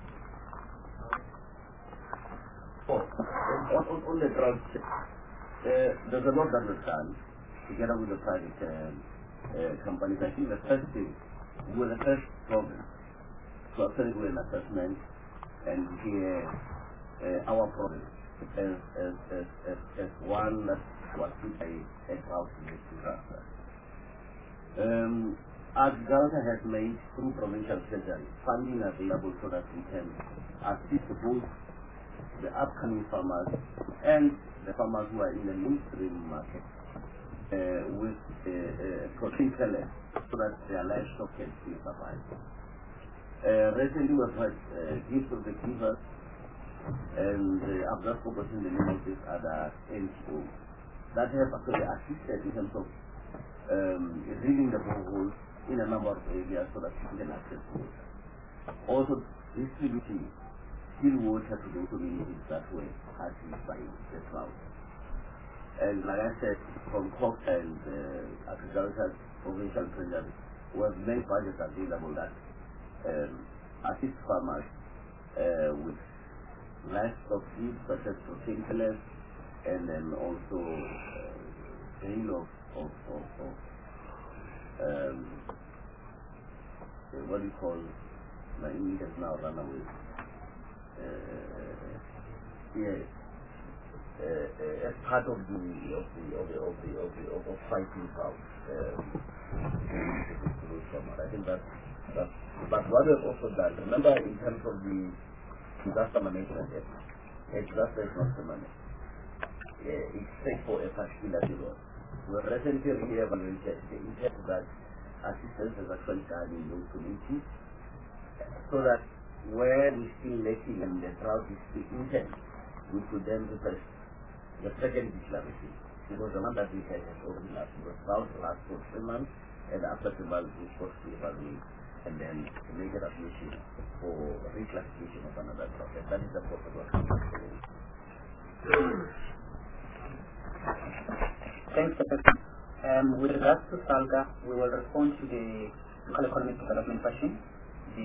Oh, on, on, on the drought check, uh, there's a lot that we've done together with the private uh, uh, companies. I think the first thing, we were the first program to actually do an assessment and hear uh, our problem as, as, as, as, as one that was hit by a drought-related disaster. Um, Agriculture has made, through provincial treasury, funding available so that we can assist both the upcoming farmers and the farmers who are in the mainstream market uh, with uh, uh, protein pellets so that their livestock can still survive. Uh, recently we've had uh, gifts of the givers, and uh, I've just forgotten the name of this other N G O that have actually assisted in terms of um, drilling the boreholes in a number of areas so that people can access water. Also distributing still water to those communities that were hard hit by the drought. And like I said, from crop and uh, agriculture, provincial treasury, we have made budgets available that um, assist farmers uh, with livestock feed such as protein pellets, and then also uh, sale of, of, of, of um, uh, what do you call, my English has now run away. Uh, yes, uh, uh, as part of the of the of the of the of the of, of fighting drought. Um, I think that that. But what we've also done, remember, in terms of the disaster management, a disaster is not the money. Uh, it's set for a particular period. We have recently re-evaluated the impact that assistance has actually done in those communities, so that where we still lacking and the drought is still intense, we could then request the second declaration. Because the one that we had has already last, because drought lasts for three months, and after three months we forced to evaluate, and then make an application for reclassification of another project. That is the possible. Thanks, Professor. Um, with regards to SALGA, we will respond to the local economic development question, the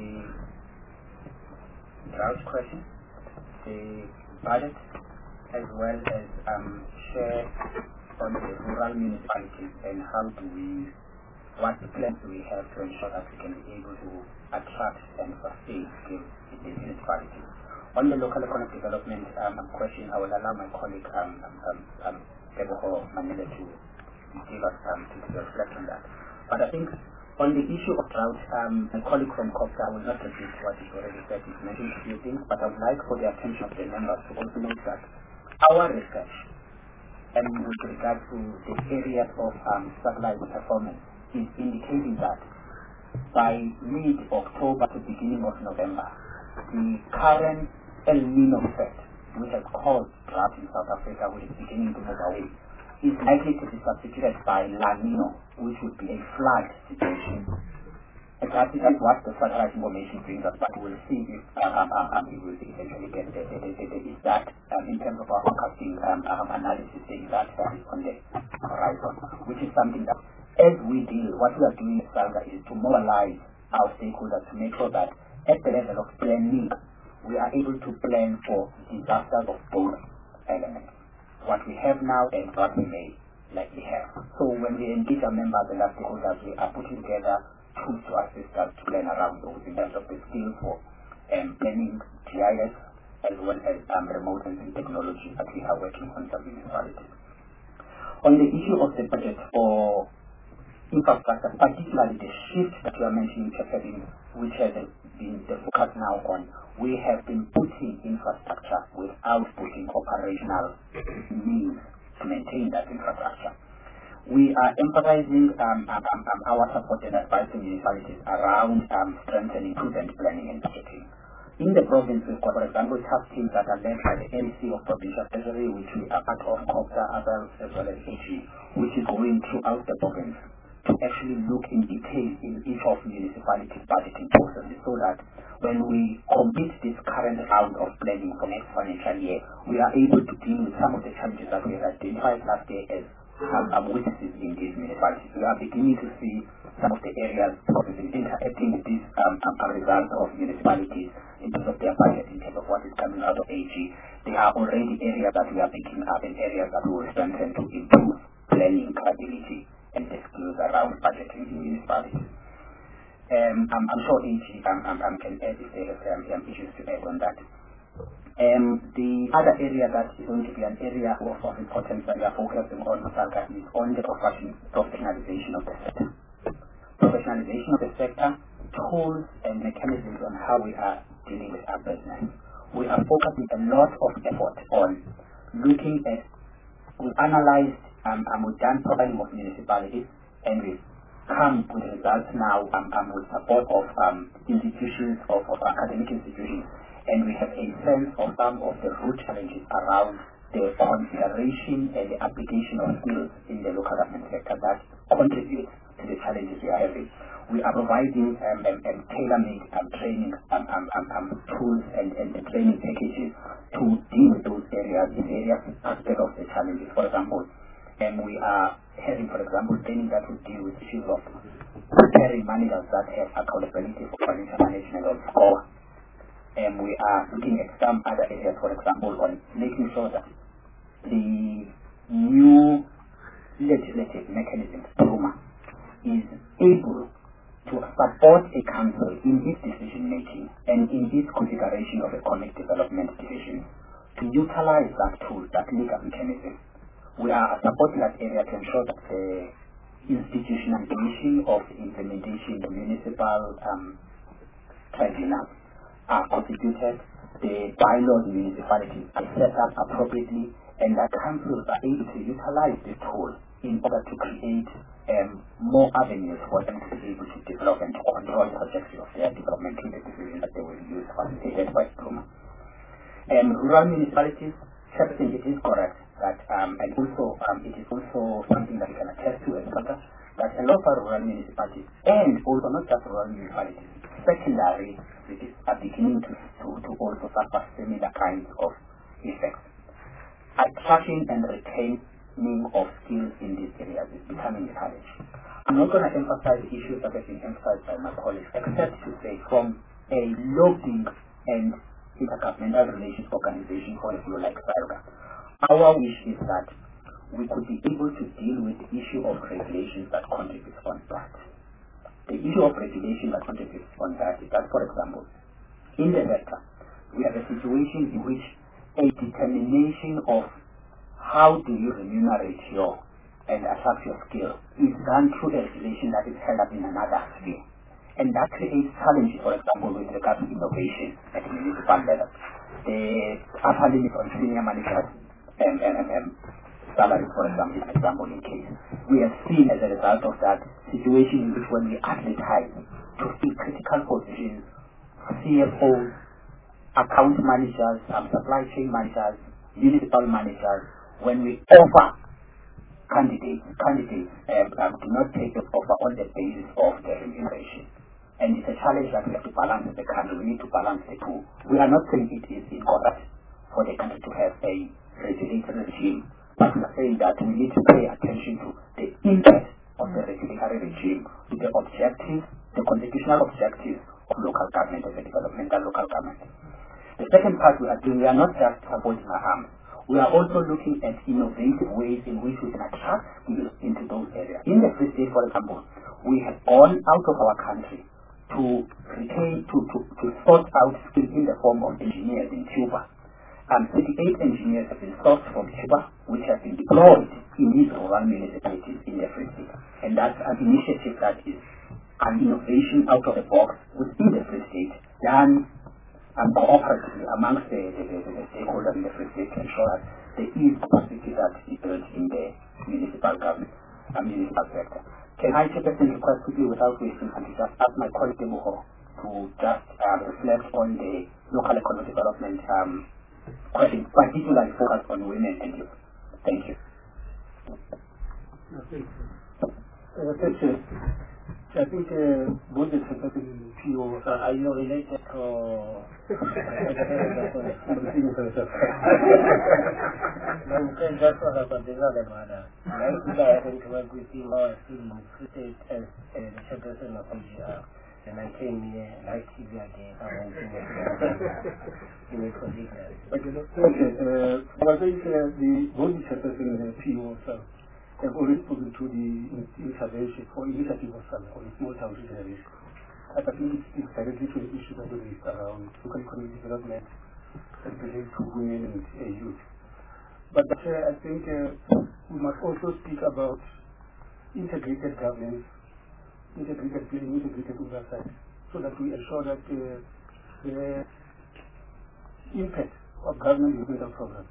drought question, the budget, as well as um, share on the rural municipalities and how do we, what plans do we have to ensure that we can be able to attract and sustain skills in the municipalities. On the local economic development um, question, I will allow my colleague um, um, um, Deboho Manila to give us um, to, to reflect on that. But I think on the issue of drought, um, my colleague from COPSA will not repeat what he already said. He's mentioned a few things, but I would like for the attention of the members to also note that our research and with regard to the areas of um, satellite performance is indicating that by mid-October to beginning of November, the current El Nino effect, which has caused drought in South Africa, which is beginning to move away, is likely to be substituted by La Nino, which would be a flood situation. And that is what the satellite information brings us, but we'll see if um, um, um, we will eventually get the, the, the, the, the, is that um, in terms of our forecasting um, um, analysis, is that that is on the horizon, which is something that as we deal, what we are doing at SALGA is to mobilize our stakeholders to make sure that at the level of planning, we are able to plan for disasters of both elements, what we have now and what we may likely have. So when we engage our members and our stakeholders, we are putting together tools to assist us to plan around those in terms of the skills for um, planning G I S as well as um, remote sensing technology that we are working on some municipalities. On the issue of the budget for infrastructure, particularly the shift that you are mentioning, which has been the focus now on, we have been putting infrastructure without putting operational means to maintain that infrastructure. We are emphasizing um, um, um, our support and advice to municipalities around um, strengthening prudent planning and budgeting. In the province, we've got, for example, task teams that are led by the M C of Provincial Treasury, which we are part of, COPTA, others, as well as A G, which is going throughout the province to actually look in detail in each of municipalities' budgeting processes, so that when we complete this current round of planning for next financial year, we are able to deal with some of the challenges that we have identified last year as um, um, weaknesses in these municipalities. We are beginning to see some of the areas processing interacting with these um, um, results of municipalities in terms of their budget, in terms of what is coming out of A G. There are already areas that we are picking up and areas that we will strengthen to improve planning capability and the skills around budgeting in municipalities. Um, I'm, I'm sure A G um, um, um, can add if there are um, issues to add on that. Um, the other area that is going to be an area of, of importance that we are focusing on is on the profession, professionalization of the sector. Professionalization of the sector, tools and mechanisms on how we are dealing with our business. We are focusing a lot of effort on looking at, we've analyzed um, and we've done profiling of municipalities, and we've come with results now um, um, with support of um, institutions, of, of academic institutions, and we have a sense of some of the root challenges around the consideration and the application of skills in the local government sector that contributes to the challenges we are having. We are providing um, um, um, tailor-made um, training um, um, um, um, tools and, and the training packages to deal with those areas, in various aspects of the challenges. For example, um, we are having, for example, training that will deal with issues of preparing managers that have accountability for financial management on score. And um, we are looking at some other areas, for example, on making sure that the new legislative mechanism, PRUMA, is able to support a council in its decision making and in its consideration of economic development decisions to utilize that tool, that legal mechanism. We are supporting that area to ensure that the institutionalization of the implementation, the municipal um, tribunals are constituted, the bylaws in municipalities are set up appropriately, and that councils are able to utilize this tool in order to create um, more avenues for them to be able to develop and to control the trajectory of their development through the decisions that they will use facilitated by PRUMA. Um, rural municipalities, Captain, it is correct that, um, and also um, it is also something that we can attest to as well, that a lot of rural municipalities, and also not just rural municipalities, secondary cities are beginning to, to, to also suffer similar kinds of effects. Attracting and retaining of skills in these areas is becoming a challenge. I'm not going to emphasize the issues that have been emphasized by my colleagues, except to say from a lobbying and intergovernmental relations organization point of view like SIRGA, our wish is that we could be able to deal with the issue of regulations that contribute on that. The issue of regulation that contributes on that is that, for example, in the sector, we have a situation in which a determination of how do you remunerate your and attract your skill is done through a regulation that is held up in another sphere. And that creates challenges, for example, with regard to innovation at the municipal level. The upper limit on senior managers and, and, and, and salaries, for example, is an example in case. We have seen as a result of that situation in which when we advertise to fill critical positions, C F Os, account managers, um, supply chain managers, municipal managers, when we offer candidates, candidates um, um, do not take the offer on the basis of their remuneration. And it's a challenge that we have to balance as a country. We need to balance the two. We are not saying it is incorrect for the country to have a regulatory regime, but we are saying that we need to pay attention to the impact of the regulatory regime, to the objectives, the constitutional objectives of local government as a developmental local government. The second part we are doing, we are not just supporting our arms. We are also looking at innovative ways in which we can attract skills into those areas. In the Free State, for example, we have gone out of our country to retain, to, to, to sort out skills in the form of engineers in Cuba. Um, thirty-eight engineers have been sourced from Cuba, which have been deployed in these rural municipalities in the Free State. And that's an initiative that is an innovation out of the box within the Free State, done um, cooperatively amongst the, the, the, the stakeholders in the Free State to ensure that there is capacity that is built in the municipal government. uh, municipal sector. Can I take a request quickly without wasting time to just ask my colleague Debuho to just uh, reflect on the local economic development um, questions, particularly focus on women and youth. Thank you. Uh, thank you. I think uh, both the secretary and the P O uh, are you related to then just for the particular matter. I think I haven't worked with him or still recruited as uh, the chairperson of O G R. And I came here like T V again. I went to in a position. Okay, okay. Uh, I think uh, the both the chairperson and the P O also have already spoken to the intervention or initiative of some or the small town regeneration. I think it's, it's directly to the issue that is raised around local economic development and related to women and uh, youth. But uh, I think uh, we must also speak about integrated governance, integrated planning, integrated oversight, so that we ensure that uh, the impact of government developmental programs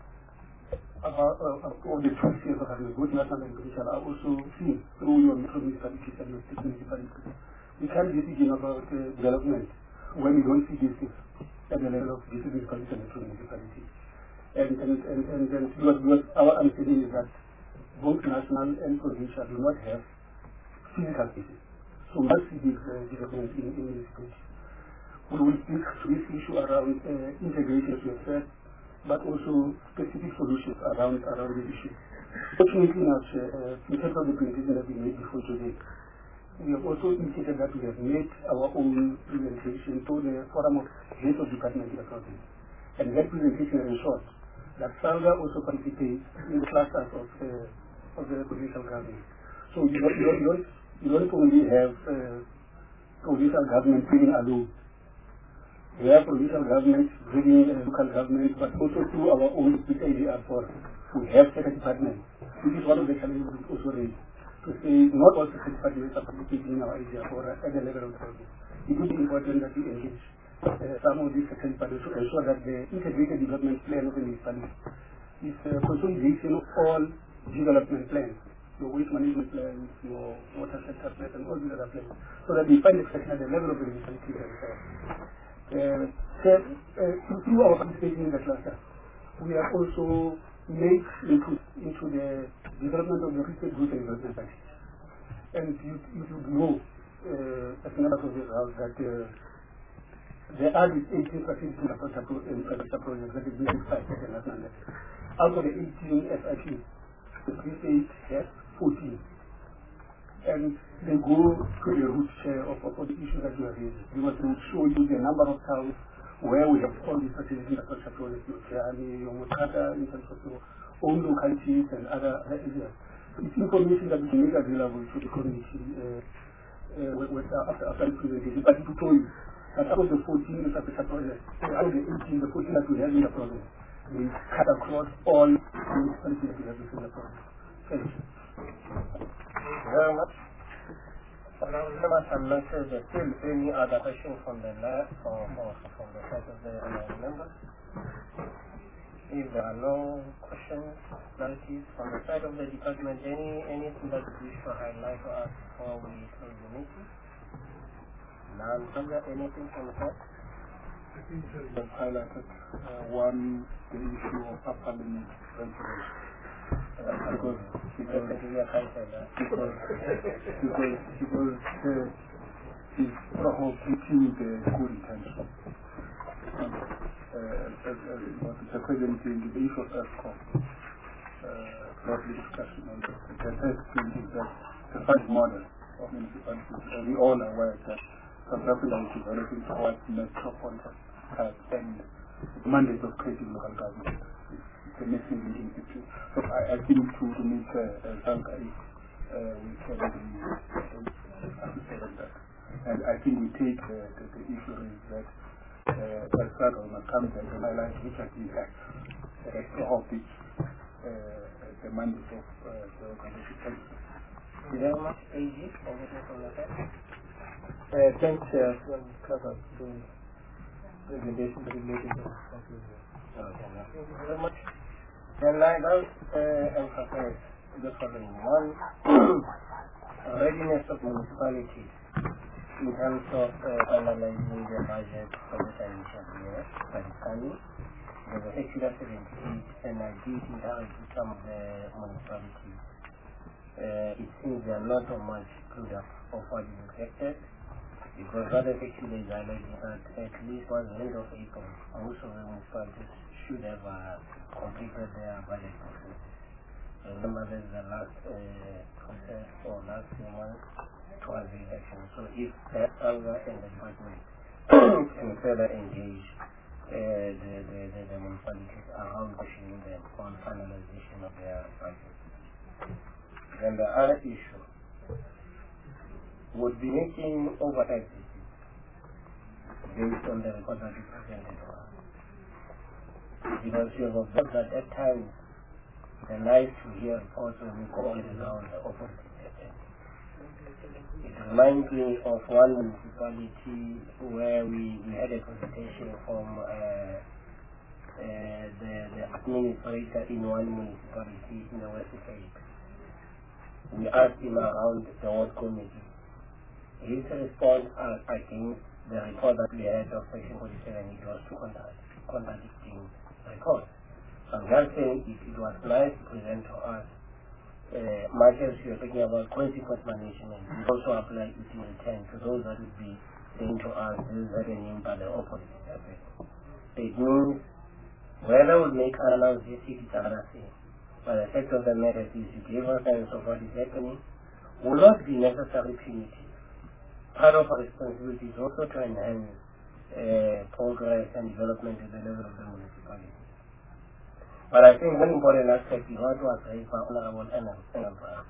about uh, all the two spheres of government, both national and provincial, are also seen through your micro municipalities and your state municipalities. We can't be thinking about uh, development when we don't see this at the level of district municipalities and micro municipalities. And, and, and, and, and what, what our understanding is that both national and provincial do not have physical spaces. So we must see this uh, development in, in this stage. We will speak to this issue around uh, integration, as you have said, but also specific solutions around around the issue. Fortunately, now, uh, in terms of the presentation that we made before today, we have also indicated that we have made our own presentation to the forum of heads of department in the province. And that presentation ensured that SALGA also participates in the clusters of, uh, of the provincial government. So you don't, you don't, you don't, you don't only have uh, provincial government feeling alone. We have provincial government, bringing uh, local government, but also through our own A D R forum. We have sector departments. This is one of the challenges we also raised. To say not all sector departments are participating in our A D R forum at the level of the province. It would be important that we engage uh, some of these sector departments to ensure that the integrated development plan of the municipality is uh, consolidation of all development plans, your waste management plans, your water sector plans, and all these other plans, so that we find expression at the level of the municipality themselves. Uh, so, uh, through our participation in the cluster, we have also made input into the development of the research group and development package. And you, you should know, uh, as a member of this house, that uh, there are these eighteen strategic infrastructure projects that is being exercised at the national level. Out of the eighteen S I P, the three has fourteen. And they go to the root share of, of, of the issues that we are raising. We want to show you the number of towns where we have all these strategic infrastructure projects, your Kiani, your Mutata, in terms of your own localities and other, other areas. It's information that we can make available to the community uh, uh, with, with, uh, after, after the presentation. But to tell you that out of the fourteen infrastructure projects, out of the eighteen, the fourteen that we have in the province, we cut across all municipalities that we have within the province. Thank you. Thank you very much. I'm not sure there's still any other questions from the lab or, or from the side of the uh, members. If there are no questions, clarities from the side of the department, any anything that you wish to highlight to us before we close the meeting? None. Sandra, anything from the side? I think uh, you have highlighted uh, one, the issue of upper limit ventilation. Uh, because because because because because uh, it's prohibiting the good intention. Um, uh, as, as what the Secretary in the issue of ESCOM, uh, broadly discussion on this. The first thing is that the first model of municipalities, uh, we all are aware that South Africa is developing towards metropolitan type and the mandate of creating local government. The missing link between. So I, I think to, to make uh, Zanka is uh, we probably understand that. And I think we take uh, the, the issue is that uh, as part of my comment and highlight which are the acts that of which uh, the mandate of uh, the organization. Thank you very much, A G. Anything from the side? Uh, thanks, uh, for the presentation related to that. Thank you very much. And I don't uh, emphasize the following. One, readiness of municipalities in terms of uh, finalizing their budget for the financial year that is coming. There was actually seventy-eight, and I did interact with some of the municipalities. Uh, it seems they are not so much good up of what is expected, because what effectively is highlighting that at least by the end of April, most of the municipalities should have uh, completed their budget process. Remember, there's the last uh, process or last few months towards the election. So if that other and the department can further engage uh, the, the, the, the municipalities around pushing them on finalization of their budget. Then the other issue would be making oversight based on the report that you presented to us. Because you have observed that at times the nice to hear reports when you go on the ground the opposite. It reminds me of one municipality where we, we had a presentation from uh, uh, the, the administrator in one municipality in the West Cape. We asked him around the ward committee. His response, uh, I think, the report that we had of Section forty-seven, it was two contract, contradicting reports. So I'm just saying it, it was nice to present to us, uh, much as you're talking about consequence management, we also apply it in return to those that would be saying to us, this is happening, but the opposite is happening. It means, whether we make an analysis, it is another thing. But the fact of the matter is, you give us sense of what is happening, will not be necessarily punitive. Part of our responsibility is also to enhance uh, progress and development at the level of the municipality. But I think one important aspect is what was raised by Honorable Anna Brand.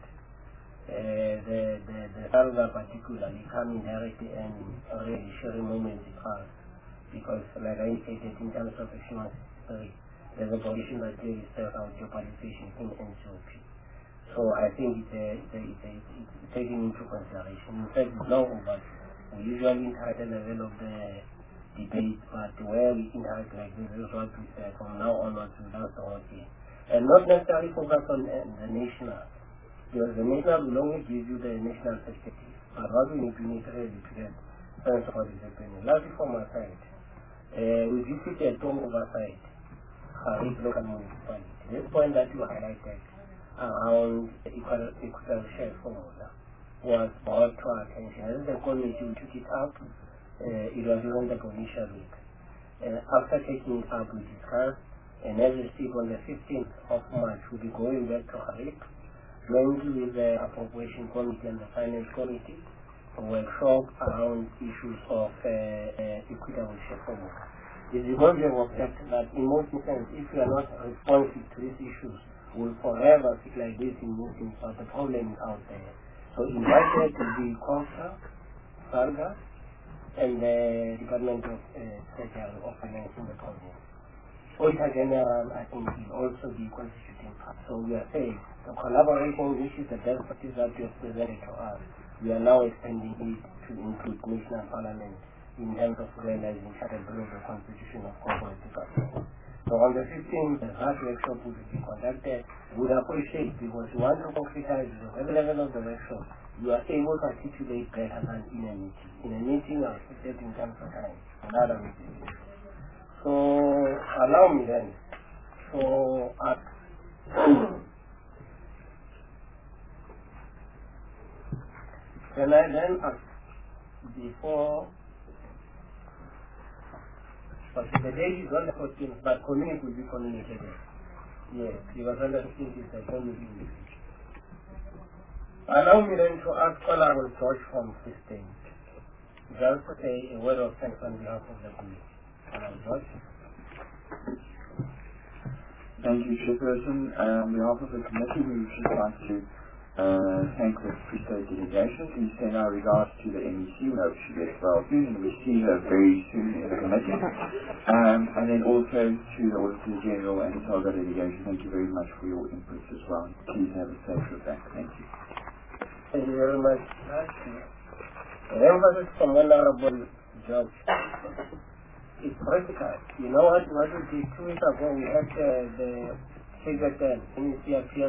Uh, the the the Salva particularly coming directly and already sharing moments with us, because like I indicated in terms of action history, there's a position that clearly spells out geopolitization in N C O P. So I think it's, a, it's, a, it's, a, it's taken into consideration. In fact, it's not over. We usually interact at the level of the debate, but where we interact like this is what we say from now onwards we that's the whole thing. And not necessarily focus on uh, the national, because the national will only give you the national perspective. But what we need to need really to get sense of what is happening. Lastly, from my side, uh, we visited Tom Oversight, Harris local municipality. This point that you highlighted around the equal, equal share formula was brought to our attention. As the committee we took it up, uh, it was during the initial week. Uh, after taking it up, we discussed, and as we speak on the fifteenth of March, we'll be going back to Harris, jointly with the appropriation committee and the finance committee, a workshop around issues of uh, uh, equitable share formula. It's because we have observed that in most instances, if we are not responsive to these issues, we'll forever sit like this in meetings, but the problem is out there. So invited to be Consa, Sarga, and the Department of uh, Treasury or Finance in the province. Auditor General, I think, will also be constituting part. So we are saying the collaboration, which is the best practice that you have presented to us, we are now extending it to include national parliament in terms of realizing Chapter three of the Constitution of Corporate Department. So on the fifteenth, the last workshop will be conducted. We would appreciate, because we want to concretize the level of the workshop, you are able to articulate better than in a meeting. In a meeting, I expect in terms of time, another meeting. So allow me then. So uh, can I then ask before? But the date is on the fourteenth, but community will be communicated. Yes, it was on the fifteenth, is the community. Allow me then to ask Honorable George from Free State, just to say a word of thanks on behalf of the committee. Honorable George. Thank you, Chairperson. Uh, on behalf of the committee, we would just like to uh, thank the Free State delegation. We send our regards to the M E C. We hope she gets well soon, and we see her very soon in the committee. Um, and then also to the Auditor General and the Salga delegation, thank you very much for your inputs as well. Please have a safe trip back. Thank you. Thank you very much. The emphasis from Honorable George. It's practical. You know what, what we did two weeks ago, we had uh, the figure ten, M E C appearing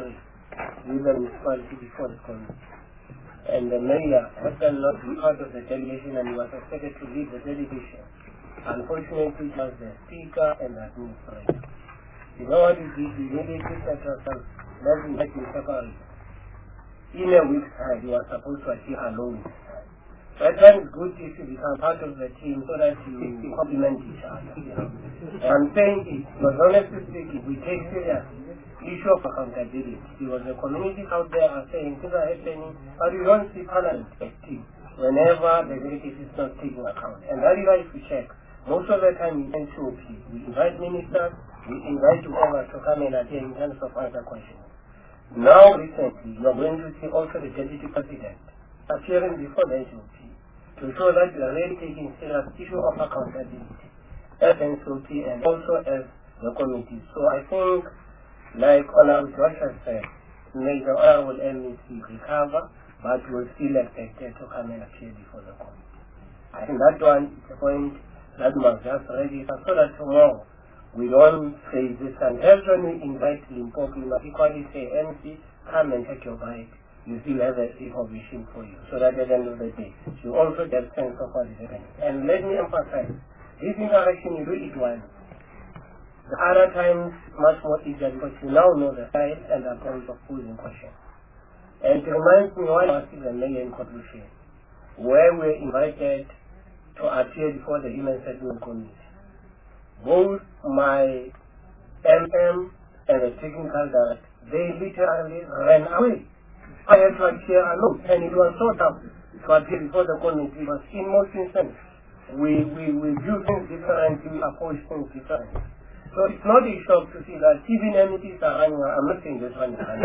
with the municipality before the committee. And the mayor happened not to be part of the delegation and he was expected to lead the delegation. Unfortunately, it was the speaker and the administrator. You know what he did? He immediately said to herself, let's invite him separate. In a week's time, he was supposed to achieve alone. That time it's good if you become part of the team so that you complement each other. You know? I'm saying it, because honestly speaking, we take serious issue of accountability. Because the communities out there are saying things are happening, but we don't see parliament active whenever the delegate is not taking account. And that is why if we check, most of the time in N C O P, we invite ministers, we invite whoever to come and attend in terms of answer questions. Now recently, you are going to see also the deputy president appearing before the N C O P to show that we are really taking serious issue of accountability as N C O P and also as the committee. So I think, like Honorable Josh has said, may the Honorable M E C recover, but we will still expect to come and appear before the committee. I think that one is a point that must just register so that tomorrow we don't say this. And as when we invite Limpopo, we must equally say, M C, come and take your bite. You still have a information for you. So that at the end of the day, you also get sense of what is happening. And let me emphasize, this interaction, you do it once. The other times, much more easier because you now know the side and the approach of posing questions. And it reminds me why I was in the mayor in Kotloshe, where we were invited to appear before the Human Settlement Committee. Both my M M and the technical director, they literally ran away. I had to appear alone, and it was so tough to appear before the committee, but in most instances, we, we, we view things differently, we approach things differently. So it's not a shock to see that even M Ps are running. I'm not saying this one is running.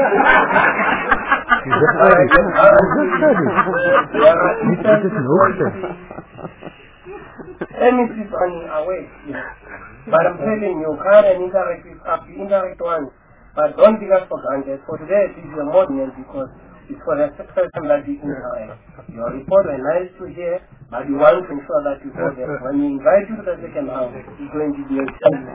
M Ps running away. But I'm telling you, can and interact with up, interact once, but don't take us for granted. For today, it is a monument because it's for the first time that we interact. Your report was nice to hear, but you want to ensure that you go there. When we invite you to the second house, it's going to be a challenge.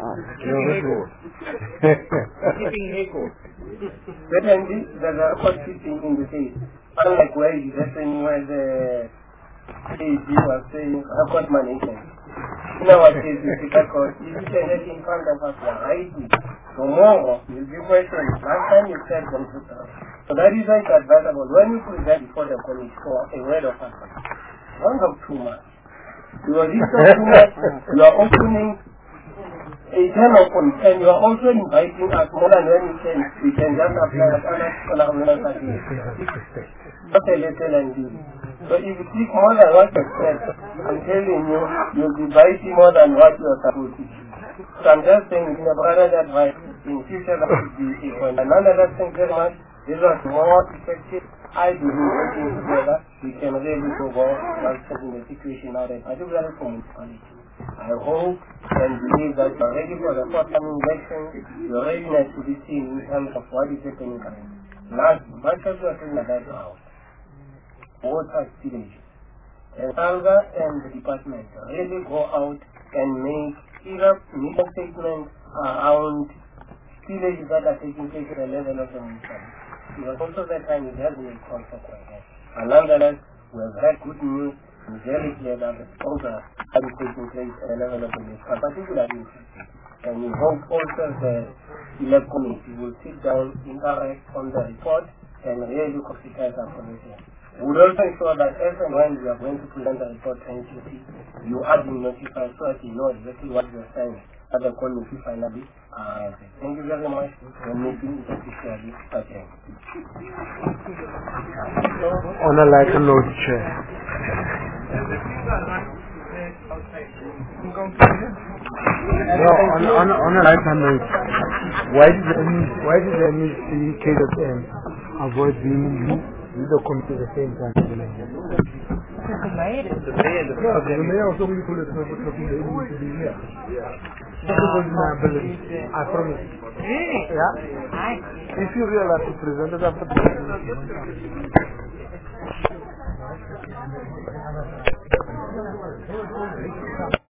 Secondly, there's a record keeping in the case. Unlike where you listen where the A G was saying record management. In our case, it's because if you can get in front of us, we're writing. Tomorrow, you'll be questioned. Last time you said computer. So that is why it's advisable. When you put that before the committee for a word of advice, don't have too much. Because if you have too much, you are opening a ten of and you are also inviting us more than when you can. We can just apply at other collaborators at least. Not a little and do. So if you speak more than what you said, I'm telling you, you'll be biting more than what you are supposed to. So I'm just saying, in a brother's advice, in future that would be equal. And another thing very much, this was more effective. I believe working together, we can really go well while setting the situation out, and particularly for municipality. I hope and believe that you are ready for the forthcoming elections. Your readiness to be seen in terms of what is happening currently. Last, much as you are talking about the house, both are villages. And Salga and the department really go out and make either media statements around villages that are taking place at the level of the municipality. Because also that time it has been a call for quiet. And nonetheless, we have had good news and very clear that the program has been taking place at the level of the municipality, particularly. And we hope also the elect committee will sit down, interact on the report, and really consider our position. We will also ensure that as and when we are going to present the report to N C C, you are being notified so that you know exactly what you are saying at the committee finally arrives. Thank you very much. The meeting is officially adjourned. On a lighter note, Chair. No, on, on, on a lighter note, why did the why did the M E C K W M avoid being with the committee at the same time? The mayor, the mayor was only told us not to be able to be here. That was my ability. I promise. Really? Yeah. If you realize you presented after the